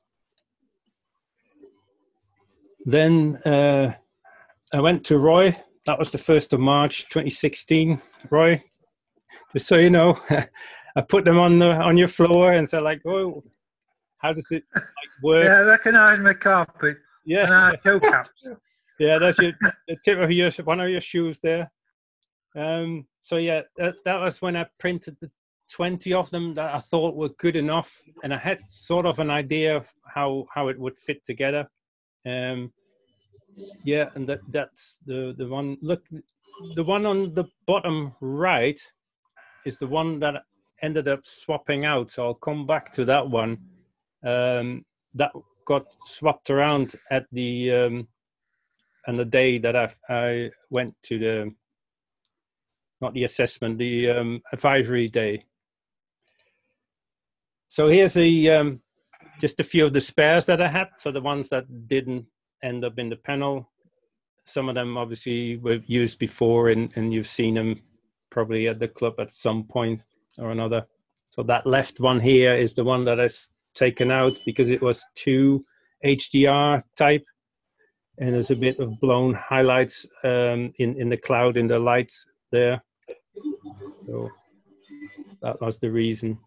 Then uh, I went to Roy. That was the first of March twenty sixteen. Roy, just so you know, I put them on the on your floor and said like, oh, how does it like work? Yeah, I recognise my carpet. Yeah, and our toe caps. Yeah, that's your the tip of your one of your shoes there. Um, so yeah, that, that was when I printed the twenty of them that I thought were good enough, and I had sort of an idea of how how it would fit together. Um, yeah, and that that's the the one. Look, the one on the bottom right is the one that ended up swapping out. So I'll come back to that one. Um, that got swapped around at the um, and the day that I I went to the not the assessment, the um, advisory day. So here's a um, just a few of the spares that I had. So the ones that didn't end up in the panel. some of them obviously were used before, and, and you've seen them probably at the club at some point or another. So that left one here is the one that is taken out because it was too H D R type, and there's a bit of blown highlights um, in, in the cloud, in the lights there. So that was the reason.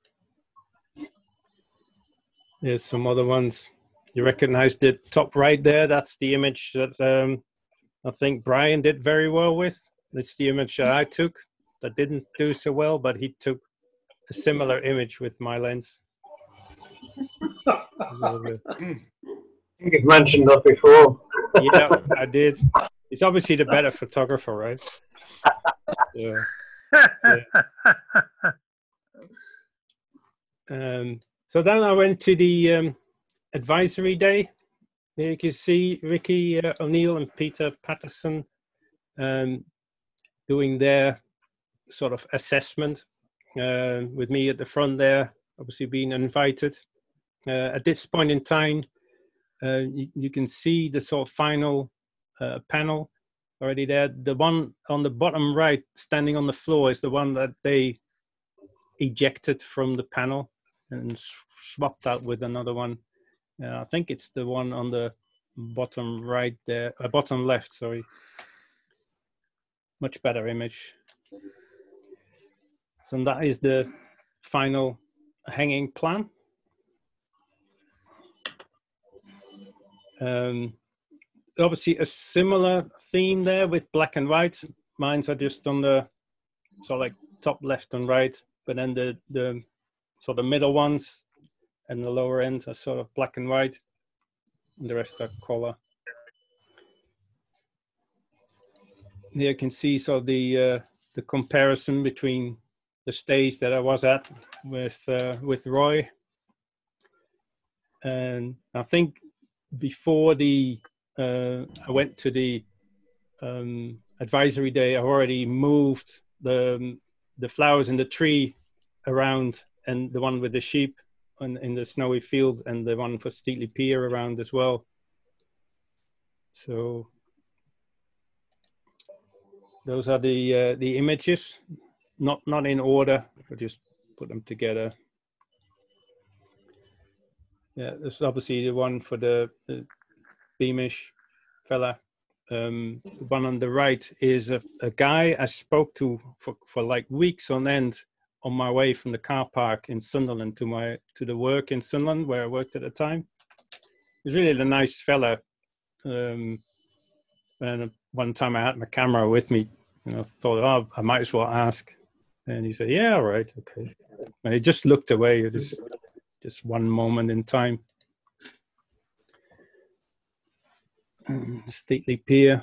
There's some other ones. You recognize the top right there? That's the image that um, I think Brian did very well with. That's the image that I took that didn't do so well, but he took a similar image with my lens. I think you've mentioned that before. Yeah, I did. He's obviously the better photographer, right? Yeah. Yeah. Um, so then I went to the um, advisory day. There you can see Ricky uh, O'Neill and Peter Patterson um, doing their sort of assessment uh, with me at the front there, obviously being invited. Uh, at this point in time, uh, you, you can see the sort of final uh, panel already there. The one on the bottom right, standing on the floor, is the one that they ejected from the panel and swapped out with another one. Uh, I think it's the one on the bottom right there, uh, bottom left, sorry. Much better image. So that is the final hanging plan. Um, obviously a similar theme there with black and white. Mine's are just on the, so like top left and right, but then the, the sort of middle ones and the lower end are sort of black and white, and the rest are color. Here you can see so the uh, the comparison between the stage that I was at with uh, with Roy, and I think before the uh, I went to the um, advisory day, I already moved the the flowers in the tree around, and the one with the sheep in, in the snowy field, and the one for Steatley Pier around as well. So those are the uh, the images, not not in order. I just put them together. Yeah, this is obviously the one for the, the Beamish fella. Um, the one on the right is a, a guy I spoke to for, for like weeks on end on my way from the car park in Sunderland to my to the work in Sunderland where I worked at the time. He's really a nice fella. Um, and one time I had my camera with me, and I thought, oh, I might as well ask. And he said, yeah, all right, okay. And he just looked away. It was just one moment in time. Um, Steatley Pier.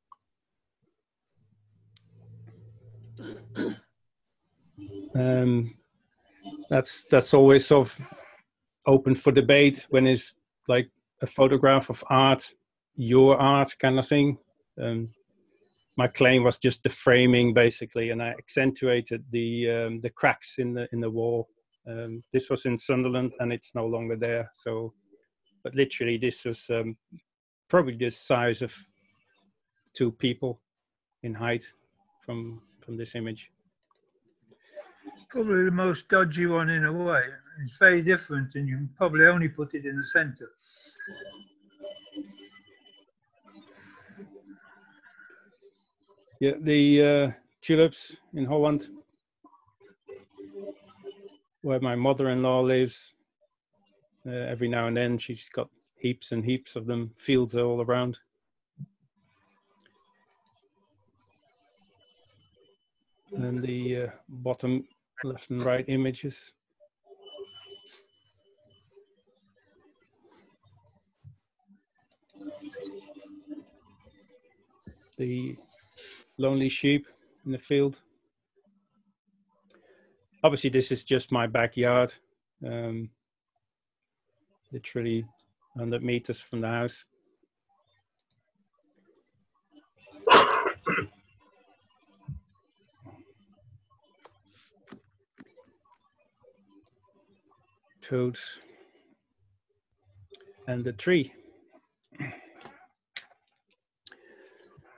Um, that's that's always sort of open for debate when it's like a photograph of art, your art kind of thing. Um, my claim was just the framing basically, and I accentuated the um, the cracks in the in the wall. Um, this was in Sunderland, and it's no longer there. So, but literally, this was um, probably the size of two people in height from from this image. Probably the most dodgy one in a way. It's very different, and you can probably only put it in the center. Yeah, the uh, tulips in Holland, where my mother-in-law lives. Uh, every now and then, she's got heaps and heaps of them, fields all around. And the uh, bottom left and right images. The lonely sheep in the field. Obviously, this is just my backyard, um, literally one hundred meters from the house. Toads and the tree.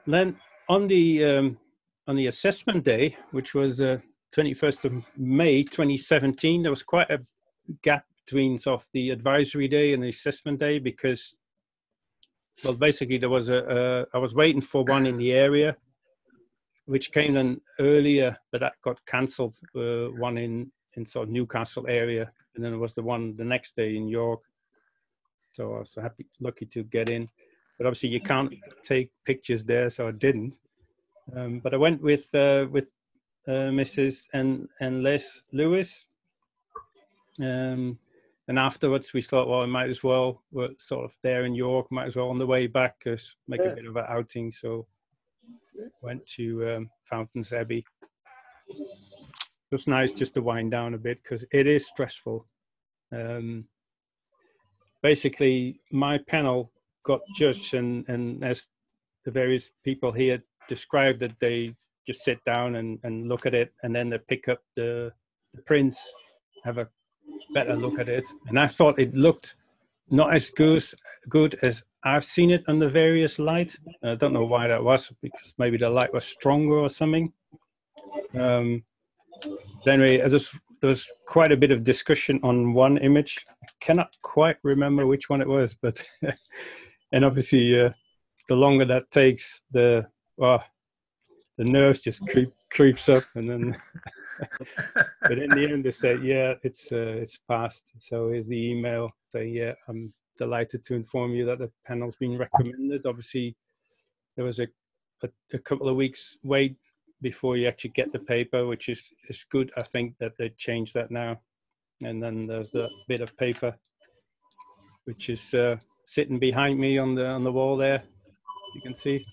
then on the um, on the assessment day, which was uh, twenty-first of May twenty seventeen, there was quite a gap between sort of the advisory day and the assessment day because, well, basically there was a, a I was waiting for one in the area, which came in earlier, but that got cancelled. Uh, one in in sort of Newcastle area, and then there was the one the next day in York. So I was so happy, lucky to get in. But obviously you can't take pictures there, so I didn't. Um, but I went with uh, with uh, Missus and and Les Lewis, um, and afterwards we thought, well, I might as well. We're sort of there in York, might as well on the way back, cause make a bit of an outing. So went to um, Fountains Abbey. It was nice just to wind down a bit because it is stressful. Um, basically, my panel got judged, and, and as the various people here described it, they just sit down and, and look at it, and then they pick up the, the prints, have a better look at it. And I thought it looked not as good, good as I've seen it under various light. I don't know why that was, because maybe the light was stronger or something. Um, but anyway, I just, there was quite a bit of discussion on one image. I cannot quite remember which one it was, but and obviously uh, the longer that takes, the well, the nerves just creep creeps up, and then. But in the end, they said, "Yeah, it's uh, it's passed." So here's the email saying, "Yeah, I'm delighted to inform you that the panel's been recommended." Obviously, there was a a, a couple of weeks wait before you actually get the paper, which is is good. I think that they changed that now. And then there's that bit of paper, which is uh, sitting behind me on the on the wall there. You can see.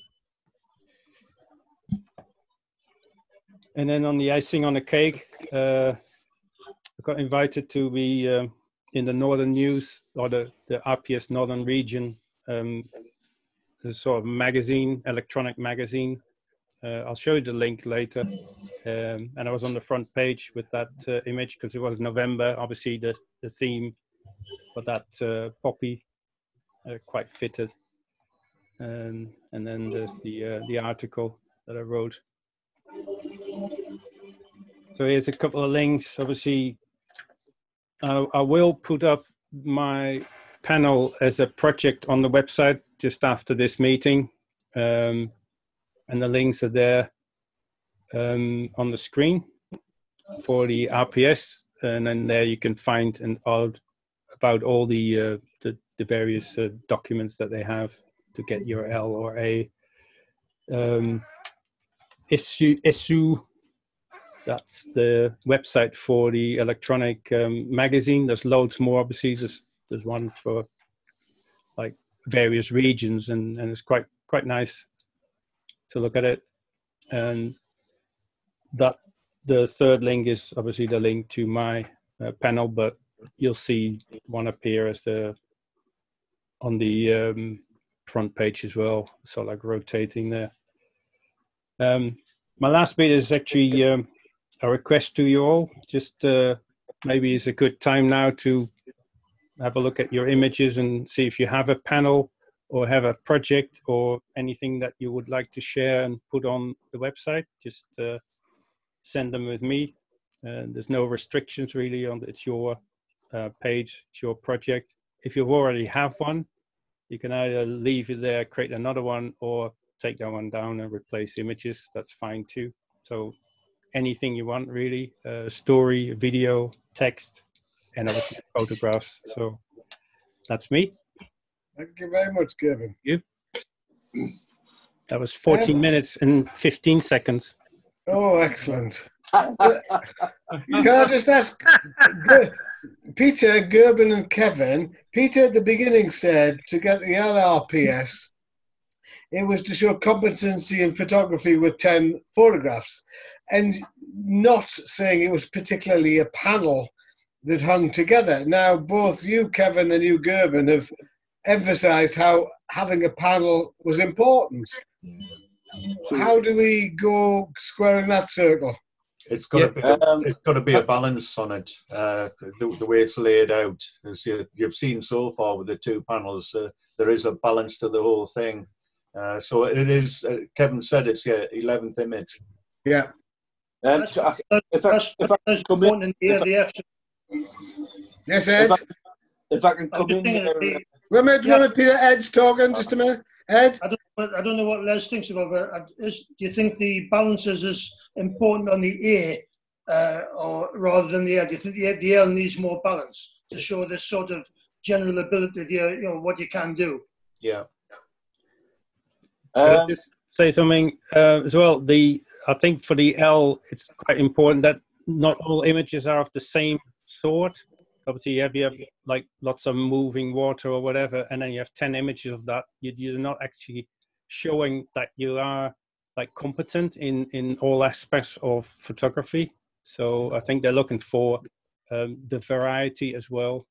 And then on the icing on the cake, uh, I got invited to be uh, in the Northern News, or the, the R P S Northern Region, um, the sort of magazine, electronic magazine. Uh, I'll show you the link later. Um, and I was on the front page with that uh, image because it was November. Obviously, the, the theme for that uh, poppy uh, quite fitted. Um, and then there's the uh, the article that I wrote. So here's a couple of links. Obviously, uh, I will put up my panel as a project on the website just after this meeting. Um, and the links are there um, on the screen for the R P S. And then there you can find an all about all the, uh, the, the various uh, documents that they have to get your L or A. Um, issue, issue. That's the website for the electronic um, magazine. There's loads more. Obviously, there's there's one for like various regions, and, and it's quite quite nice to look at it. And that the third link is obviously the link to my uh, panel, but you'll see one appear as the on the um, front page as well. So like rotating there. Um, my last bit is actually. Um, A request to you all, just uh, maybe it's a good time now to have a look at your images and see if you have a panel or have a project or anything that you would like to share and put on the website. Just uh, send them with me. Uh, there's no restrictions really on it's your uh, page, it's your project. If you already have one, you can either leave it there, create another one, or take that one down and replace images. That's fine too. So anything you want, really, uh, story, video, text, and obviously photographs. So that's me. Thank you very much, Kevin. You. That was fourteen um, minutes and fifteen seconds. Oh, excellent. Can I just ask Peter, Gerben, and Kevin? Peter at the beginning said to get the L R P S, it was to show competency in photography with ten photographs, and not saying it was particularly a panel that hung together. Now, both you, Kevin, and you, Gerben, have emphasized how having a panel was important. So how do we go squaring that circle? It's got to yeah, be. Um, it's got to be a balance on it. Uh, the, the way it's laid out, as you, you've seen so far with the two panels, uh, there is a balance to the whole thing. Uh, so it is, uh, Kevin said it's yeah, eleventh image. Yeah. Um, if I, if I, if I can come in, if I, Yes, Ed. If I, if I can come in there, uh, Wait a minute, wait a minute, Peter. Ed's talking. Just a minute. Ed? I don't, I don't know what Les thinks about it. Is, do you think the balance is as important on the A uh, or rather than the L? Do you think the, the L needs more balance to show this sort of general ability, the, you know, what you can do? Yeah. Can I just say something uh, as well? The I think for the L, it's quite important that not all images are of the same sort. Obviously, you have, you have like lots of moving water or whatever, and then you have ten images of that. You, you're not actually showing that you are like competent in, in all aspects of photography. So I think they're looking for um, the variety as well.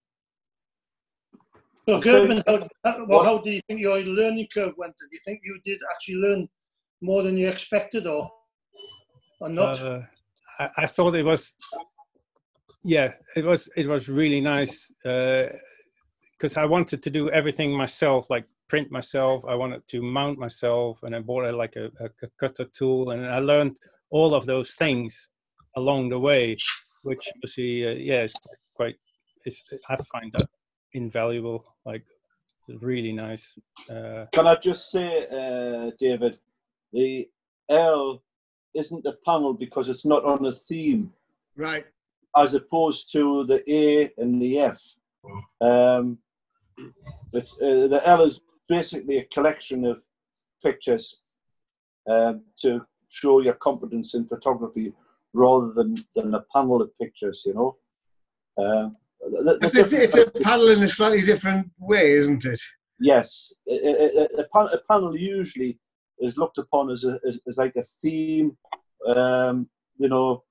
So, Gerben, how, well, how do you think your learning curve went? Do you think you did actually learn more than you expected, or or not? Uh, I, I thought it was, yeah, it was it was really nice because uh, I wanted to do everything myself, like print myself. I wanted to mount myself, and I bought a, like a, a, a cutter tool, and I learned all of those things along the way, which obviously, uh, yeah, it's quite. It's, I find that invaluable, like really nice. Uh, can I just say, uh, David, the L isn't a panel because it's not on a theme, right? As opposed to the A and the F. Um, it's uh, the L is basically a collection of pictures um, to show your competence in photography, rather than than a panel of pictures. You know. Um, The, the it's, it's a panel in a slightly different way, isn't it? Yes, a, a, a, pan, a panel usually is looked upon as, a, as, as like a theme. Um, you know,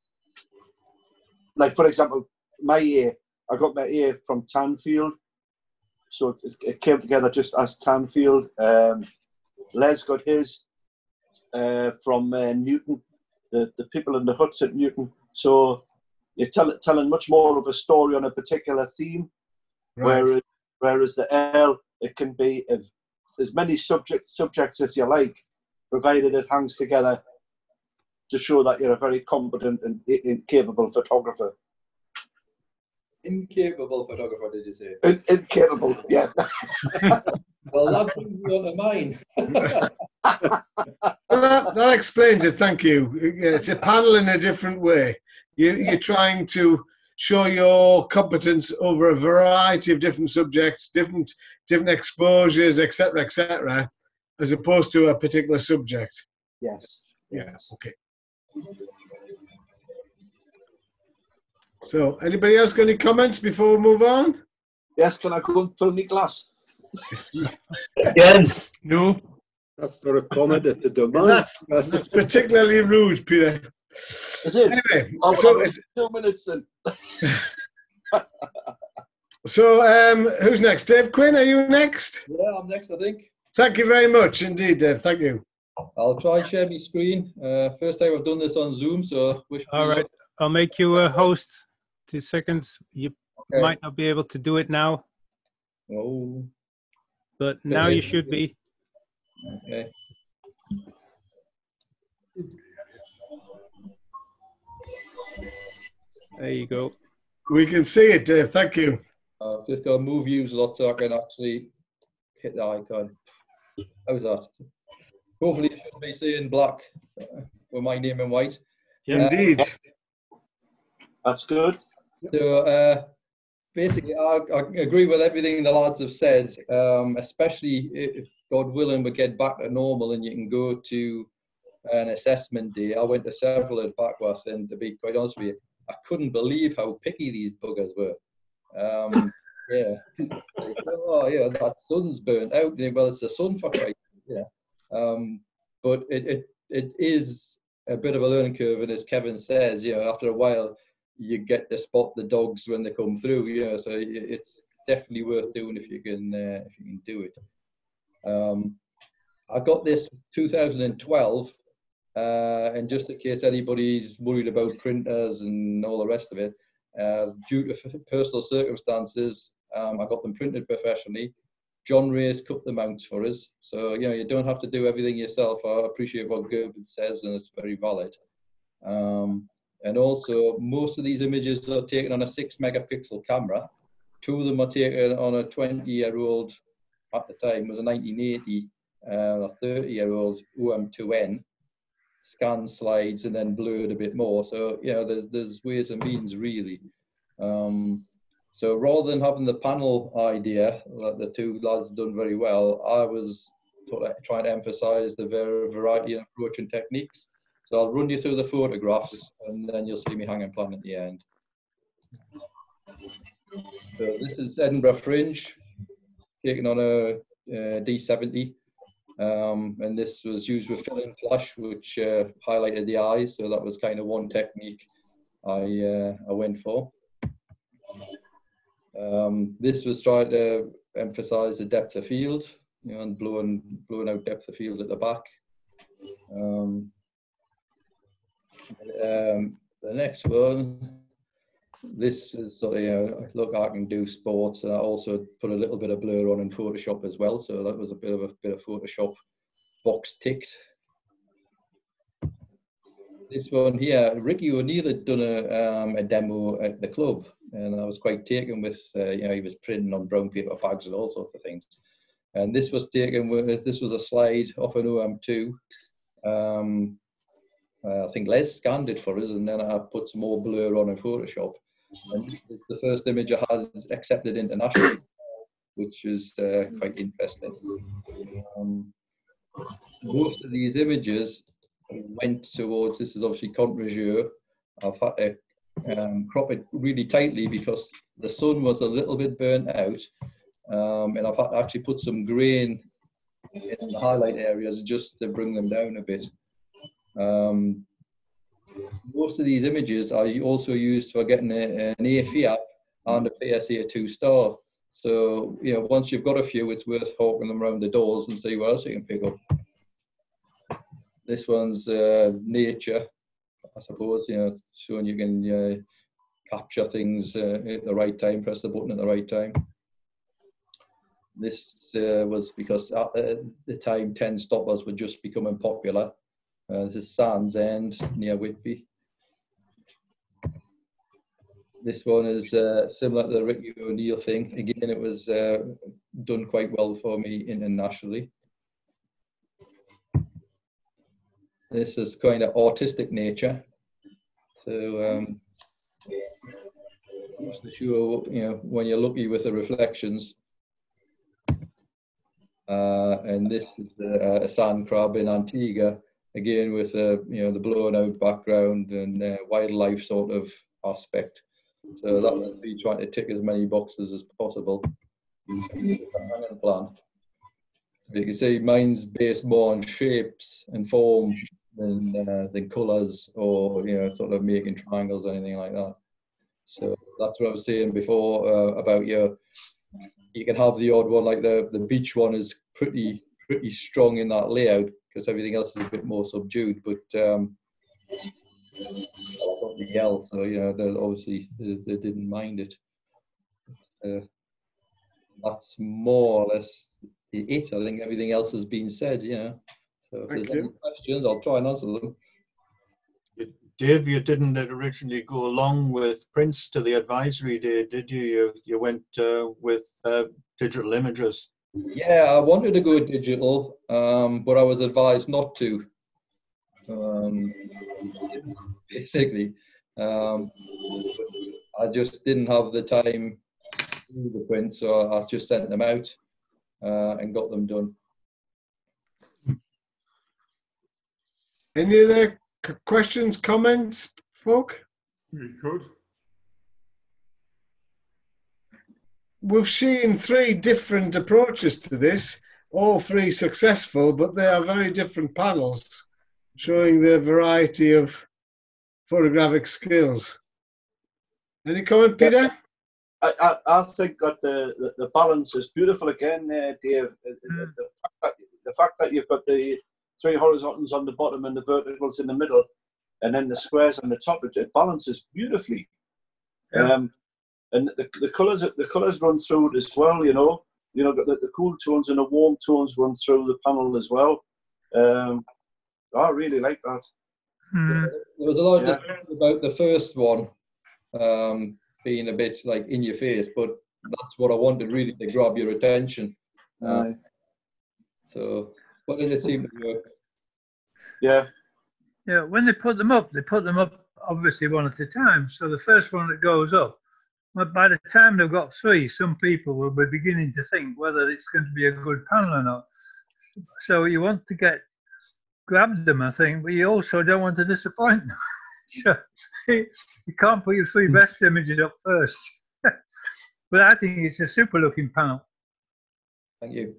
like for example, my A, I got my A from Tanfield, so it, it came together just as Tanfield. Um, Les got his uh, from uh, Newton, the the people in the huts at Newton. So you're tell, telling much more of a story on a particular theme, right. whereas whereas the L, it can be of as many subject subjects as you like, provided it hangs together to show that you're a very competent and, and capable photographer. Incapable photographer, did you say? In, incapable, yes. Well, that brings me on to mine. Well, that, that explains it. Thank you. It's a panel in a different way. You, you're trying to show your competence over a variety of different subjects, different different exposures, et cetera, et cetera, as opposed to a particular subject. Yes. Yeah. Okay. So, anybody else got any comments before we move on? Yes. Can I go and fill my glass? Again? No. That's not a comment at the demand. That's, that's particularly rude, Peter. Is it? Anyway, I'll, so I'll two minutes then. So, um, who's next? Dave Quinn, are you next? Yeah, I'm next, I think. Thank you very much indeed, Dave. Thank you. I'll try and share my screen. Uh, first time I've done this on Zoom, so wish all right, I'll make you a host. Two seconds. You okay. might not be able to do it now. Oh. But now you should be. Okay. There you go. We can see it, Dave. Thank you. I've just got to move views a lot so I can actually hit the icon. How's that? Hopefully it should be saying black uh, with my name in white. Yeah, indeed. Uh, That's good. So uh, basically, I, I agree with everything the lads have said, um, especially if God willing we get back to normal and you can go to an assessment day. I went to several at Backworth, and to be quite honest with you, I couldn't believe how picky these buggers were. Um, yeah. Like, oh, yeah, that sun's burnt out. Well, it's the sun for Christ. Yeah. Um, but it, it it is a bit of a learning curve, and as Kevin says, you know, after a while, you get to spot the dogs when they come through. You know, so it's definitely worth doing if you can uh, if you can do it. Um, I got this two thousand twelve. Uh, and just in case anybody's worried about printers and all the rest of it, uh, due to personal circumstances, um, I got them printed professionally. John Ray's cut the mounts for us. So, you know, you don't have to do everything yourself. I appreciate what Gerben says, and it's very valid. Um, and also, most of these images are taken on a six megapixel camera. Two of them are taken on a twenty year old, at the time, was a nineteen eighty, uh, a thirty year old O M two N. Scan slides and then blurred a bit more. So, you know, there's, there's ways and means, really. Um, so rather than having the panel idea that the two lads done very well, I was sort of trying to emphasize the variety of approach and techniques. So I'll run you through the photographs and then you'll see me hanging plan at the end. So this is Edinburgh Fringe, taken on a, a D seventy. Um, and this was used with fill-in flash, which uh, highlighted the eyes. So that was kind of one technique I, uh, I went for. Um, this was trying to emphasize the depth of field, you know, and blowing, blowing out depth of field at the back. Um, um, the next one, this is sort of, you know, look, I can do sports, and I also put a little bit of blur on in Photoshop as well. So that was a bit of a bit of Photoshop box ticked. This one here, Ricky O'Neill had done a, um, a demo at the club, and I was quite taken with, uh, you know, he was printing on brown paper bags and all sorts of things. And this was taken with, this was a slide off an O M two. Um, uh, I think Les scanned it for us, and then I put some more blur on in Photoshop. And it's the first image I had accepted internationally, which is uh, quite interesting. Um, most of these images went towards, this is obviously contre-jour. I've had to um, crop it really tightly because the sun was a little bit burnt out, um, and I've had to actually put some grain in the highlight areas just to bring them down a bit. Um, most of these images are also used for getting a, an A F I A P and a P S A two star. So, you know, once you've got a few, it's worth hawking them around the doors and see what else you can pick up. This one's uh, nature, I suppose, you know, showing you can uh, capture things uh, at the right time, press the button at the right time. This uh, was because at the time ten stoppers were just becoming popular. Uh, this is Sands End near Whitby. This one is uh, similar to the Ricky O'Neill thing. Again, it was uh, done quite well for me internationally. This is kind of artistic nature. So, um, just to show, you know, when you're lucky with the reflections. Uh, and this is a, a sand crab in Antigua, again with a, you know, the blown out background and uh, wildlife sort of aspect. So that would be trying to tick as many boxes as possible. Plan. So you can see mine's based more on shapes and form than uh, than colours, or, you know, sort of making triangles or anything like that. So that's what I was saying before uh, about your. You can have the odd one, like the the beach one is pretty pretty strong in that layout because everything else is a bit more subdued. But um, something else, so, you know, they obviously they, they didn't mind it. Uh, that's more or less it. I think everything else has been said. You know, so if Thank there's you. any questions, I'll try and answer them. Dave, you didn't originally go along with Prince to the advisory day, did you? You, you went uh, with uh, digital images. Yeah, I wanted to go digital, um, but I was advised not to. Um, basically, um, I just didn't have the time to do the prints, so I just sent them out uh, and got them done. Any other c- questions, comments, folk? You could. We've seen three different approaches to this, all three successful, but they are very different panels, showing the variety of photographic skills. Any comment, Peter? I, I, I think that the, the, the balance is beautiful again there, Dave. Mm. The, fact that, the fact that you've got the three horizontals on the bottom and the verticals in the middle, and then the squares on the top, it, it balances beautifully. Yeah. Um, and the, the colours the colours run through it as well, you know. you know, the, the cool tones and the warm tones run through the panel as well. Um, I really like that. Mm. There was a lot of Yeah. discussion about the first one um, being a bit like in your face, but that's what I wanted really to grab your attention. Uh, Aye. so, but it seemed to work. Yeah. Yeah, when they put them up, they put them up obviously one at a time. So the first one that goes up, but by the time they've got three, some people will be beginning to think whether it's going to be a good panel or not. So you want to get grab them, I think, but you also don't want to disappoint them. Sure. You can't put your three best images up first. But I think it's a super looking panel. Thank you.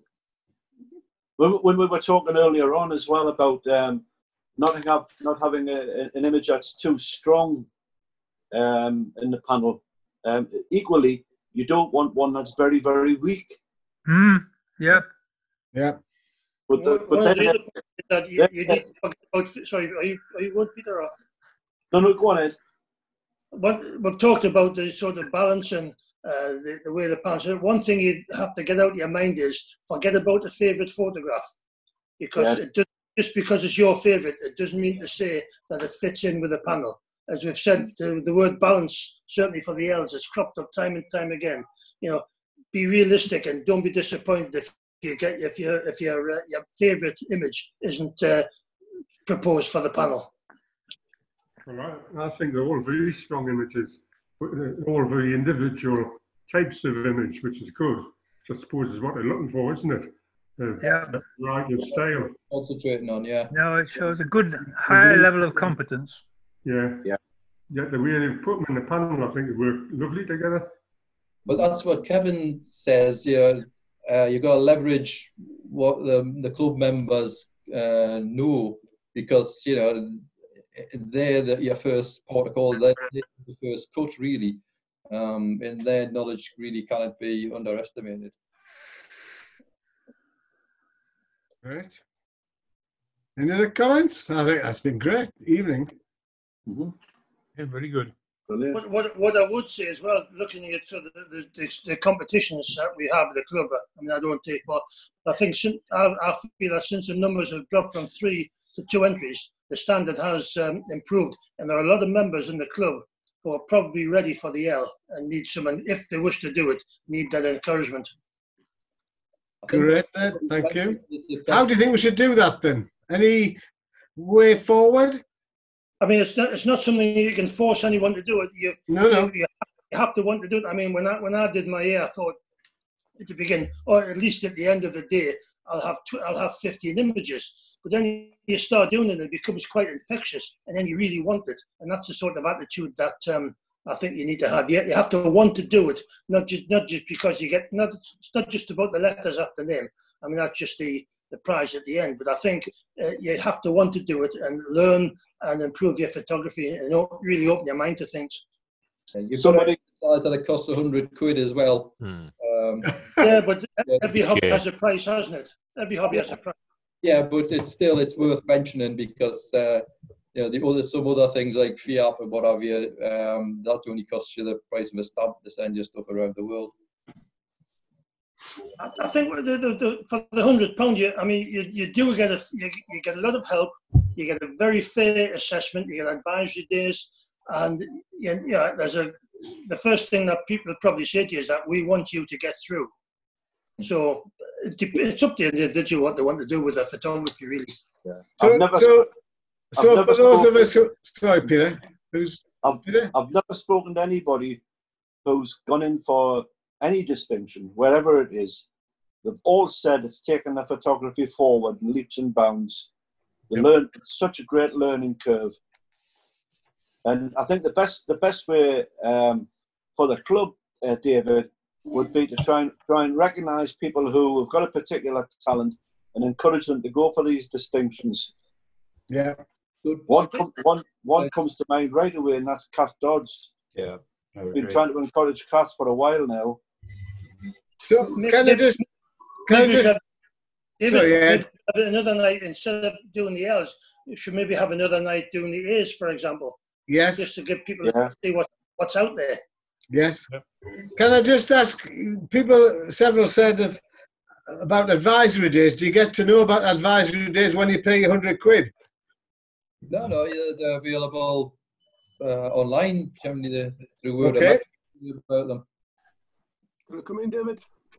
When, when we were talking earlier on as well about um, not, have, not having a, an image that's too strong um, in the panel, um, equally, you don't want one that's very, very weak. Mm, yep. Yeah. But, the, One but of then, the other points is that you, you need to forget about, sorry, are you, are you good, Peter? Or? No, no, go on, Ed. What, we've talked about the sort of balance and uh, the, the way the panels. One thing you have to get out of your mind is forget about the favourite photograph. Because Yes. it does, just because it's your favourite, it doesn't mean to say that it fits in with the panel. As we've said, the, the word balance, certainly for the L's, is cropped up time and time again. You know, be realistic and don't be disappointed if you get if your if your uh, your favourite image isn't uh, proposed for the panel. Well, I, I think they're all very strong images, but they're all very individual types of image, which is good. I suppose is what they're looking for, isn't it? Uh, Yeah. Right, your style. Concentrating on, yeah. No, it shows a good high level of competence. Yeah. Yeah. Yeah, the way they put them in the panel, I think they work lovely together. But that's what Kevin says. You know, uh, you got to leverage what the the club members uh, know, because you know they're the, your first protocol. They're the first cut, really, um, and their knowledge really cannot be underestimated. Right. Any other comments? I think that's been great evening. Mm-hmm. Yeah, very good. What, what, what I would say as well, looking at sort of the, the, the competitions that we have at the club, I mean, I don't take, but I think since, I, I feel that since the numbers have dropped from three to two entries, the standard has um, improved. And there are a lot of members in the club who are probably ready for the L and need someone, if they wish to do it, need that encouragement. Great, then. Thank you. How do you think we should do that then? Any way forward? I mean, it's not it's not something you can force anyone to do it. You no, no. You, you have to want to do it. I mean, when I when I did my year, I thought at the beginning, or at least at the end of the day, I'll have tw I'll have fifteen images. But then you start doing it, it becomes quite infectious, and then you really want it. And that's the sort of attitude that um, I think you need to have. You, you have to want to do it, not just not just because you get. Not it's not just about the letters after name. I mean, that's just the the prize at the end. But I think uh, you have to want to do it and learn and improve your photography and really open your mind to things. You've Somebody got to that it costs a hundred quid as well. Hmm. Um, yeah, but every hobby yeah. has a price, hasn't it? Every hobby has a price. Yeah, but it's still it's worth mentioning because uh, you know the other some other things like Fiat and what have you, um, that only costs you the price of a stamp to send your stuff around the world. I think the, the, the, for the hundred pound, you I mean, you, you do get a you, you get a lot of help. You get a very fair assessment. You get advisory days, and you, you know, there's a the first thing that people probably say to you is that we want you to get through. So it, it's up to the individual what they want to do with their photography, really. Yeah. So, I've never, so, I've so never for those spoken, of us who, sorry, Peter, who's I've, Peter? I've never spoken to anybody who's gone in for any distinction, wherever it is. They've all said it's taken their photography forward in leaps and bounds. They Yep. learned it's such a great learning curve. And I think the best the best way um, for the club, uh, David, would be to try and try and recognise people who have got a particular talent and encourage them to go for these distinctions. Yeah. One com one one comes to mind right away, and that's Kath Dodds. Yeah. I Been agree. trying to encourage Kath for a while now. So can I just can I Maybe we just should- David, sorry, Ed. maybe have another night instead of doing the L's. You should maybe have another night doing the A's, for example. Yes. Just to give people Yeah. to see what what's out there. Yes. Can I just ask people? Several said if about advisory days. Do you get to know about advisory days when you pay a hundred quid? No, no, yeah, they're available uh, online, generally the, through word Okay. of mouth about them. Can I come in, David?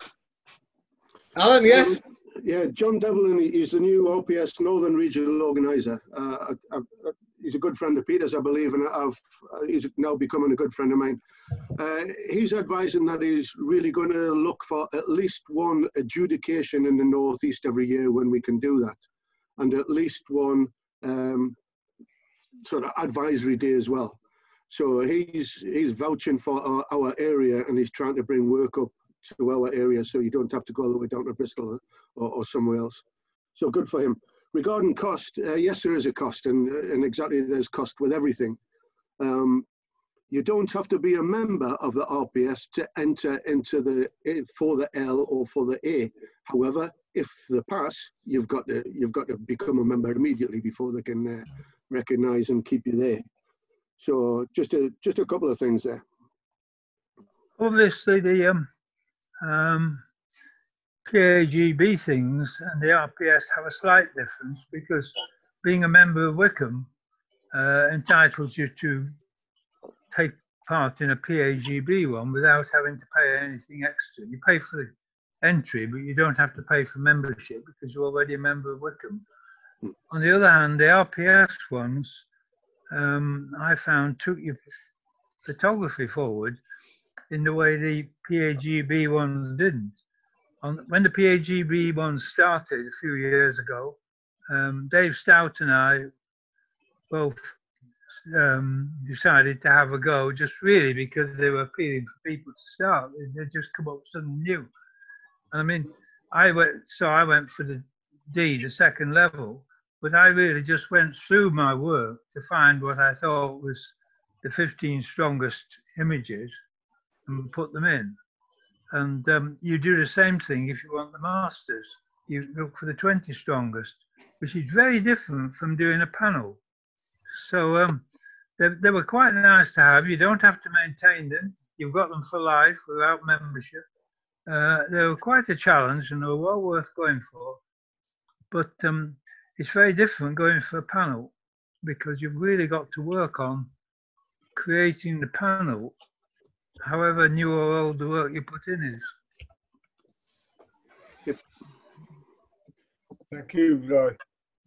Alan, yes? Um, yeah, John Devlin is the new O P S Northern Regional Organiser. Uh, I, I, he's a good friend of Peter's, I believe, and I've, uh, he's now becoming a good friend of mine. Uh, he's advising that he's really going to look for at least one adjudication in the Northeast every year when we can do that, and at least one um, sort of advisory day as well. So he's he's vouching for our, our area, and he's trying to bring work up to our area so you don't have to go all the way down to Bristol or, or somewhere else. So good for him. Regarding cost, uh, yes, there is a cost, and, and exactly there's cost with everything. Um, you don't have to be a member of the R P S to enter into the for the L or for the A. However, if the pass, you've got to you've got to become a member immediately before they can uh, recognise and keep you there. So just a just a couple of things there. Obviously, the um, um, P A G B things and the R P S have a slight difference, because being a member of Wickham uh, entitles you to take part in a P A G B one without having to pay anything extra. You pay for the entry, but you don't have to pay for membership because you're already a member of Wickham. On the other hand, the R P S ones, um, I found, took your photography forward in the way the P A G B ones didn't. On, when the P A G B ones started a few years ago, um, Dave Stout and I both um, decided to have a go, just really because they were appealing for people to start. They, they just come up with something new. And I mean, I went, so I went for the D, the second level, but I really just went through my work to find what I thought was the fifteen strongest images and put them in. And um, you do the same thing if you want the masters. You look for the twenty strongest, which is very different from doing a panel. So um, they, they were quite nice to have. You don't have to maintain them. You've got them for life without membership. Uh, they were quite a challenge, and they were well worth going for. But um, it's very different going for a panel, because you've really got to work on creating the panel, however new or old the work you put in is. Yep. Thank you, Roy.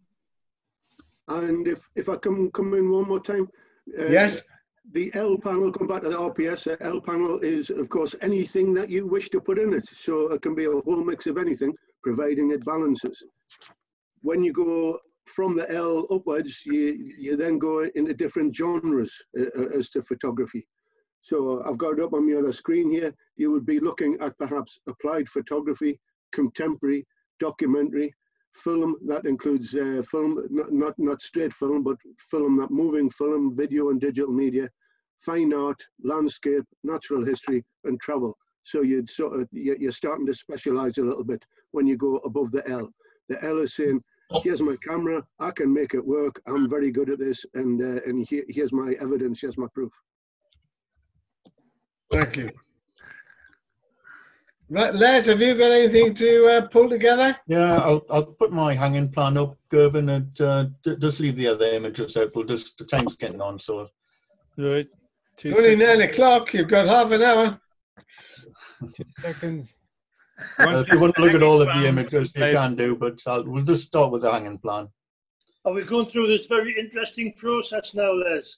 And if, if I can come in one more time. Uh, yes. The L panel, come back to the R P S, uh, L panel is, of course, anything that you wish to put in it. So it can be a whole mix of anything, providing it balances. When you go from the L upwards, you, you then go into different genres uh, as to photography. So I've got it up on the other screen here. You would be looking at perhaps applied photography, contemporary, documentary, film. That includes uh, film, not, not, not straight film, but film, that moving film, video and digital media, fine art, landscape, natural history, and travel. So you'd sort of, you're starting to specialize a little bit when you go above the L. The L is saying, here's my camera, I can make it work, I'm very good at this, and, uh, and here, here's my evidence, here's my proof. Thank you. Right, Les, have you got anything to uh, pull together? Yeah, I'll, I'll put my hanging plan up, Gerben, and uh, just leave the other images out. We'll just, the time's getting on, so. Right. Two Only seconds. nine o'clock, you've got half an hour. Two seconds. Uh, if you want to look at all of the Hanging images, you plan, can do, but I'll, we'll just start with the hanging plan. Are we going through this very interesting process now, Les?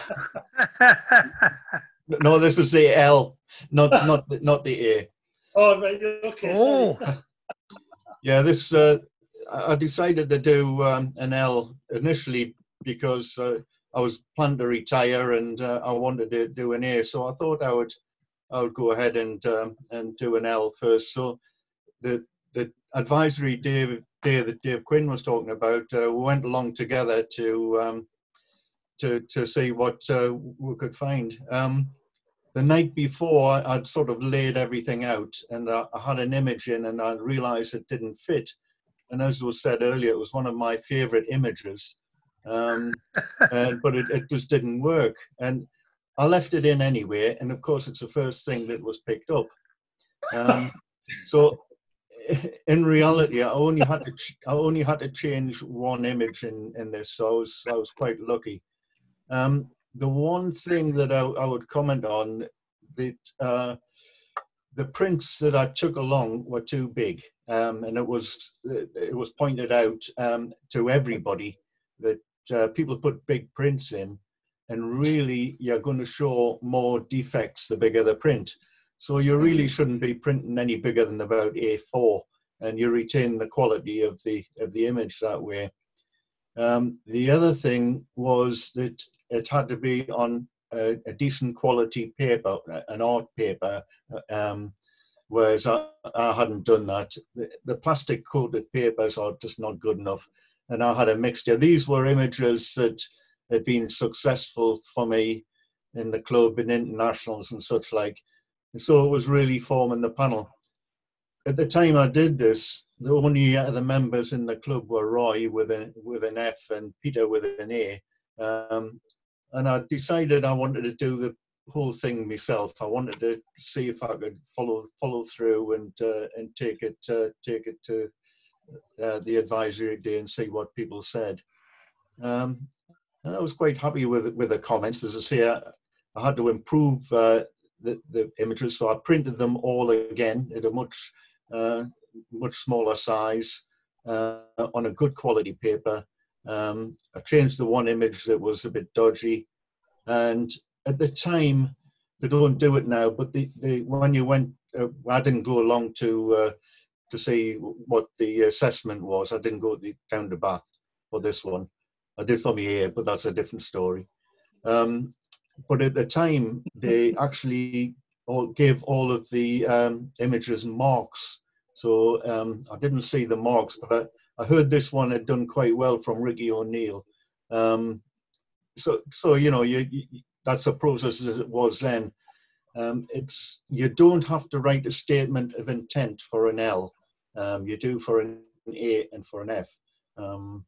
No, this is the L, not not the, not the A. Oh, right, okay. Oh. Sorry. Yeah, this uh, I decided to do um, an L initially because uh, I was planning to retire and uh, I wanted to do an A, so I thought I would I would go ahead and um, and do an L first. So the the advisory day, day that Dave Quinn was talking about, uh, we went along together to um, to to see what uh, we could find. Um, the night before, I'd sort of laid everything out, and I, I had an image in, and I realised it didn't fit. And as was said earlier, it was one of my favourite images, um, and, but it, it just didn't work. And I left it in anyway, and of course, it's the first thing that was picked up. Um, so in reality, I only had to ch- I only had to change one image in, in this, so I was I was quite lucky. Um, the one thing that I, I would comment on, that uh, the prints that I took along were too big, um, and it was it was pointed out um, to everybody that uh, people put big prints in, and really you're going to show more defects the bigger the print. So you really shouldn't be printing any bigger than about A four, and you retain the quality of the of the image that way. Um, the other thing was that it had to be on a, a decent quality paper, an art paper, um, whereas I, I hadn't done that. The, the plastic coated papers are just not good enough, and I had a mixture. These were images that had been successful for me in the club and internationals and such like. And so it was really forming the panel. At the time I did this, the only other members in the club were Roy with, a, with an F and Peter with an A. Um, and I decided I wanted to do the whole thing myself. I wanted to see if I could follow follow through and uh, and take it uh, take it to uh, the advisory day and see what people said. Um, and I was quite happy with with the comments. As I say, I, I had to improve uh, the the images, so I printed them all again at a much uh, much smaller size uh, on a good quality paper. Um, I changed the one image that was a bit dodgy, and at the time, they don't do it now, but the, the when you went, uh, I didn't go along to uh, to see what the assessment was. I didn't go the, down to Bath for this one. I did for me here, but that's a different story. Um, but at the time, they actually all gave all of the um, images marks. So um, I didn't see the marks, but I, I heard this one had done quite well from Ricky O'Neill. Um, so, so you know, you, you, that's a process as it was then. Um, it's you don't have to write a statement of intent for an L. Um, you do for an A and for an F. Um,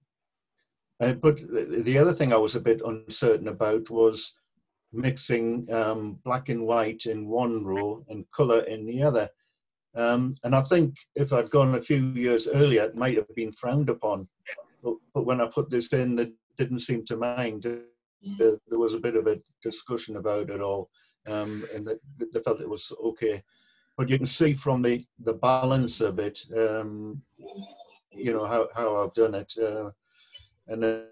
uh, but the other thing I was a bit uncertain about was mixing um, black and white in one row and colour in the other. Um, and I think if I'd gone a few years earlier, it might have been frowned upon. But, but when I put this in, they didn't seem to mind. There, there was a bit of a discussion about it all, um, and they, they felt it was okay. But you can see from the, the balance of it, um, you know, how, how I've done it. Uh, and uh,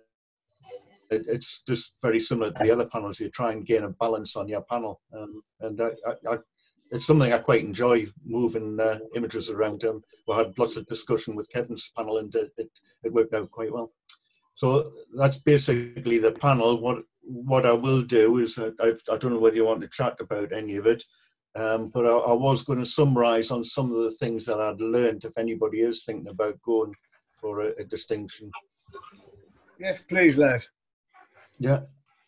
it, it's just very similar to the other panels. You try and gain a balance on your panel. Um, and I, I, I, it's something I quite enjoy, moving uh, images around. Um, we had lots of discussion with Kevin's panel, and it, it, it worked out quite well. So that's basically the panel. What what I will do is, uh, I've, I don't know whether you want to chat about any of it, um, but I, I was going to summarise on some of the things that I'd learned, if anybody is thinking about going for a, a distinction. Yes, please, Les. Yeah.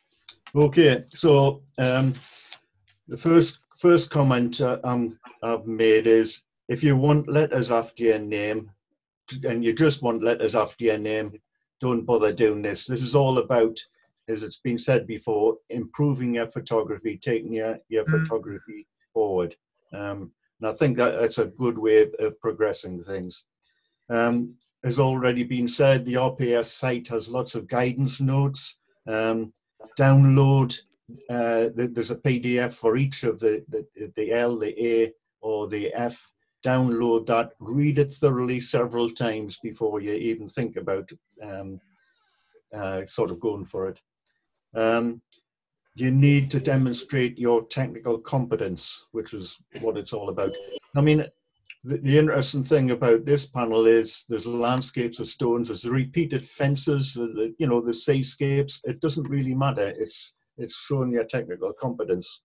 Okay. So um, the first first comment uh, um, I've made is, if you want letters after your name, and you just want letters after your name, don't bother doing this. This is all about, as it's been said before, improving your photography, taking your, your mm. photography forward. Um, and I think that that's a good way of, of progressing things. Um, as already been said, the R P S site has lots of guidance notes. Um, download, uh, the, there's a P D F for each of the, the, the L, the A, or the F. Download that, read it thoroughly several times before you even think about um, uh, sort of going for it. Um, you need to demonstrate your technical competence, which is what it's all about. I mean, the, the interesting thing about this panel is there's landscapes of stones, there's repeated fences, the, the, you know, the seascapes. It doesn't really matter. It's, it's showing your technical competence.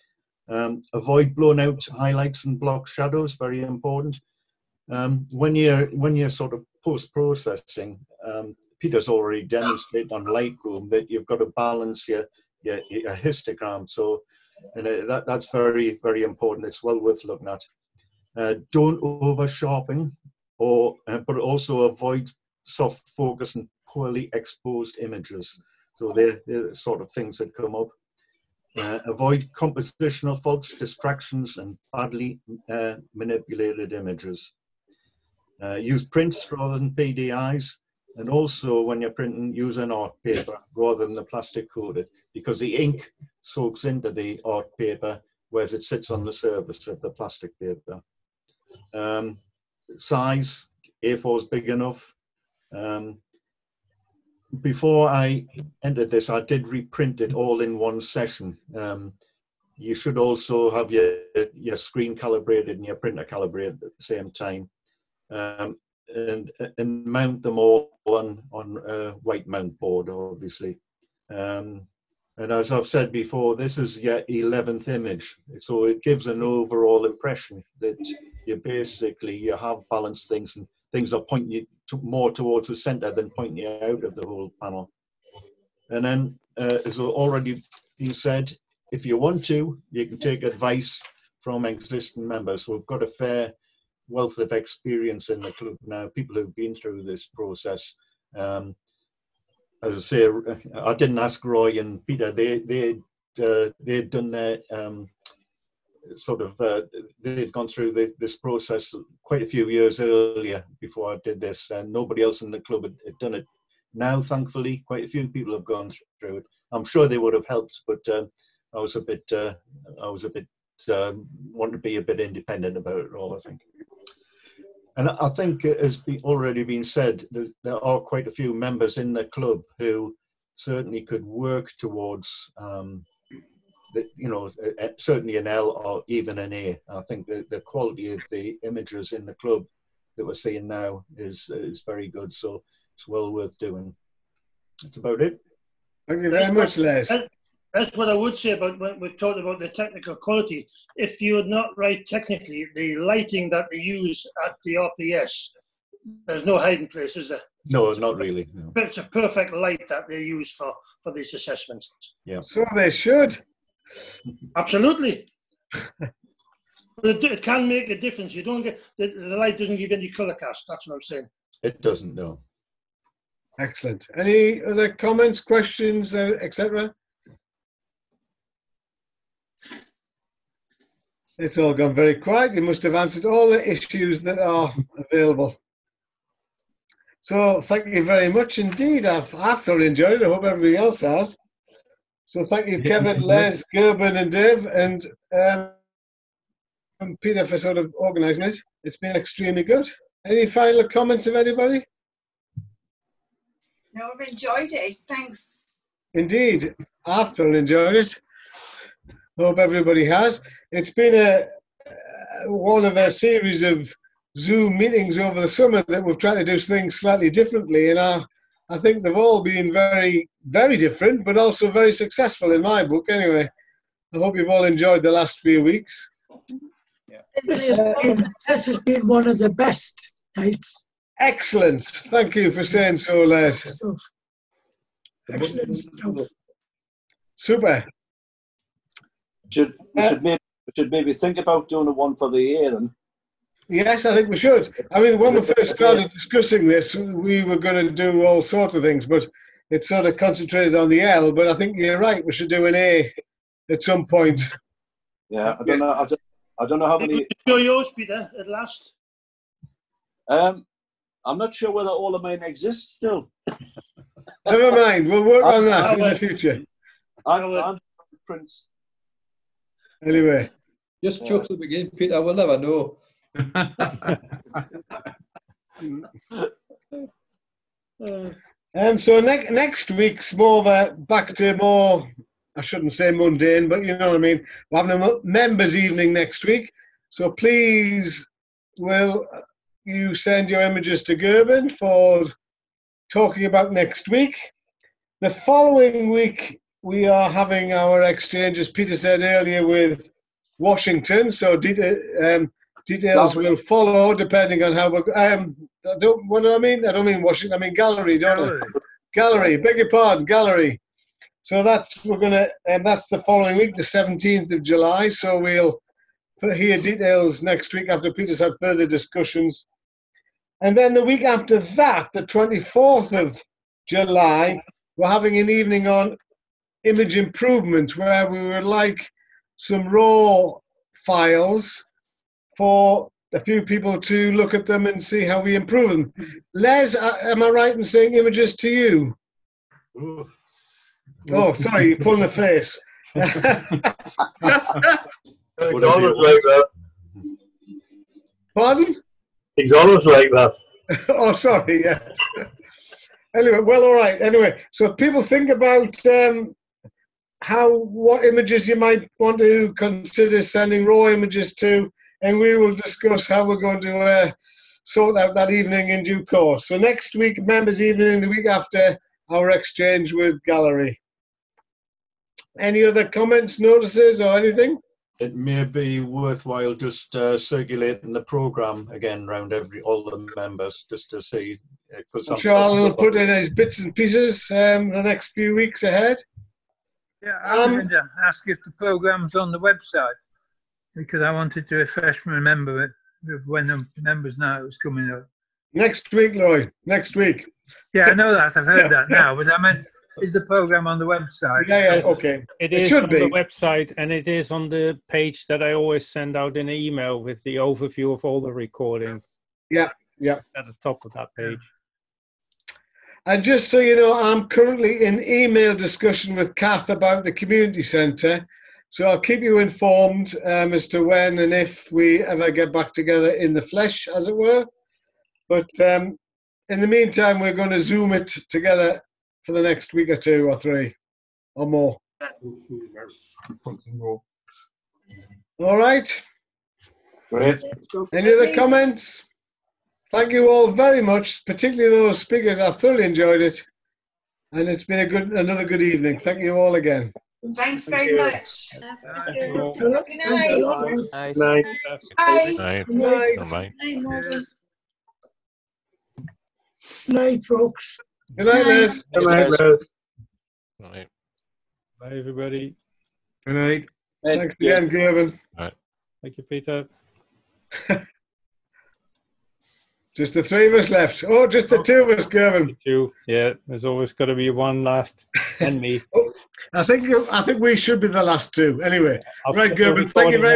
Um, avoid blown out highlights and block shadows, very important. Um, when you're when you're sort of post-processing, um, Peter's already demonstrated on Lightroom that you've got to balance your your, your histogram. So, and uh, that that's very very important. It's well worth looking at. Uh, don't over sharpen, or uh, but also avoid soft focus and poorly exposed images. So they're, they're the sort of things that come up. Uh, avoid compositional faults, distractions, and badly uh, manipulated images. Uh, use prints rather than P D Is, and also when you're printing, use an art paper rather than the plastic coated, because the ink soaks into the art paper, whereas it sits on the surface of the plastic paper. Um, size, A four is big enough. Um, before I entered this, I did reprint it all in one session. Um, you should also have your, your screen calibrated and your printer calibrated at the same time. Um, and, and mount them all on, on a white mount board, obviously. Um, and as I've said before, this is your eleventh image. So it gives an overall impression that you basically, you have balanced things and things are pointing you to, more towards the center than pointing you out of the whole panel. And then, uh, as already been said, if you want to, you can take advice from existing members. We've got a fair wealth of experience in the club now, people who've been through this process. Um, as I say, I didn't ask Roy and Peter, they, they, uh, they'd done their um, sort of, uh, they'd gone through the, this process quite a few years earlier before I did this, and nobody else in the club had, had done it. Now, thankfully, quite a few people have gone through it. I'm sure they would have helped, but uh, I was a bit, uh, I was a bit, uh, wanted to be a bit independent about it all, I think. And I think, as already been said, there are quite a few members in the club who certainly could work towards, um, the, you know, certainly an L or even an A. I think the, the quality of the images in the club that we're seeing now is, is very good. So it's well worth doing. That's about it. Thank you very much, Les. That's, that's what I would say about when we've talked about the technical quality. If you're not right technically, the lighting that they use at the R P S, there's no hiding place, is there? No, not really. No. It's a perfect light that they use for, for these assessments. Yeah. So they should. Absolutely. But it, it can make a difference. You don't get, the, the light doesn't give any colour cast, that's what I'm saying. It doesn't, no. Excellent. Any other comments, questions, uh, et cetera? It's all gone very quiet. You must have answered all the issues that are available. So thank you very much indeed. I've, I've thoroughly enjoyed it. I hope everybody else has. So thank you, Kevin, Les, Gerben, and Dave, and um, Peter for sort of organising it. It's been extremely good. Any final comments of anybody? No, I've enjoyed it. Thanks. Indeed, I've thoroughly enjoyed it. Hope everybody has. It's been a uh, one of a series of Zoom meetings over the summer that we've tried to do things slightly differently, and I, I think they've all been very, very different, but also very successful in my book. Anyway, I hope you've all enjoyed the last few weeks. Yeah. This has been this has been one of the best nights. Excellent. Thank you for saying so, Les. Excellent stuff. Super. Should we should maybe we should maybe think about doing a one for the year then. Yes, I think we should. I mean, when we first started discussing this, we were going to do all sorts of things, but it's sort of concentrated on the L. But I think you're right. We should do an A at some point. Yeah, I don't know. I don't, I don't know how many. Show yours, Peter, at last. Um, I'm not sure whether all of mine exist still. Never mind. We'll work on that I'm, in the future. I'm, I'm Prince. Anyway. Just chuck them again, Peter. We'll never know. um, so ne next week's more of a back to more, I shouldn't say mundane, but you know what I mean. We're having a members' evening next week. So please, will you send your images to Gerben for talking about next week. The following week, we are having our exchange, as Peter said earlier, with Washington. So deta um, details will follow depending on how we're. Um, I don't, what do I mean? I don't mean Washington. I mean gallery, don't gallery. I? Gallery. Beg your pardon, gallery. So that's we're gonna, and um, that's the following week, the seventeenth of July. So we'll hear details next week after Peter's had further discussions. And then the week after that, the twenty-fourth of July, we're having an evening on image improvement where we would like some raw files for a few people to look at them and see how we improve them. Les, uh, am I right in saying images to you? Ooh. Oh, sorry, you pulled the face. It's always like that. Pardon? It's always like that. Oh, sorry, yes. Anyway, well, all right. Anyway, so if people think about um, how, what images you might want to consider sending raw images to, and we will discuss how we're going to uh, sort out that evening in due course. So next week, members' evening, the week after, our exchange with Gallery. Any other comments, notices, or anything? It may be worthwhile just uh, circulating the program again around every all the members just to see. Because I'm sure I'll put in his bits and pieces um, the next few weeks ahead. Yeah, I was Um, going to ask if the program's on the website because I wanted to refresh my memory of when the members know it was coming up. Next week, Lloyd. Next week. Yeah, I know that. I've heard that now, but I meant, is the program on the website? Yeah, yeah, okay. It It is should on be. the website, and it is on the page that I always send out in an email with the overview of all the recordings. Yeah, yeah. At the top of that page. And just so you know, I'm currently in email discussion with Kath about the community centre. So I'll keep you informed um, as to when and if we ever get back together in the flesh, as it were. But um, in the meantime, we're going to Zoom it together for the next week or two or three or more. All right. Great. Any other comments? Thank you all very much, particularly those speakers. I thoroughly enjoyed it. And it's been a good, another good evening. Thank you all again. Thanks Thank very you. much. Thank you. Good night. Night. Bye. Night. Night. Night. Night, folks. Good night, Les. Good night, Les. Bye, everybody. Good night. Thanks again, Gerben. Thank you, Peter. Just the three of us left. Oh, just the two of us, Gerben. Two. Yeah, there's always got to be one last, and me. I think I think we should be the last two. Anyway, I'll right, stop the Gerben. Thank you recording very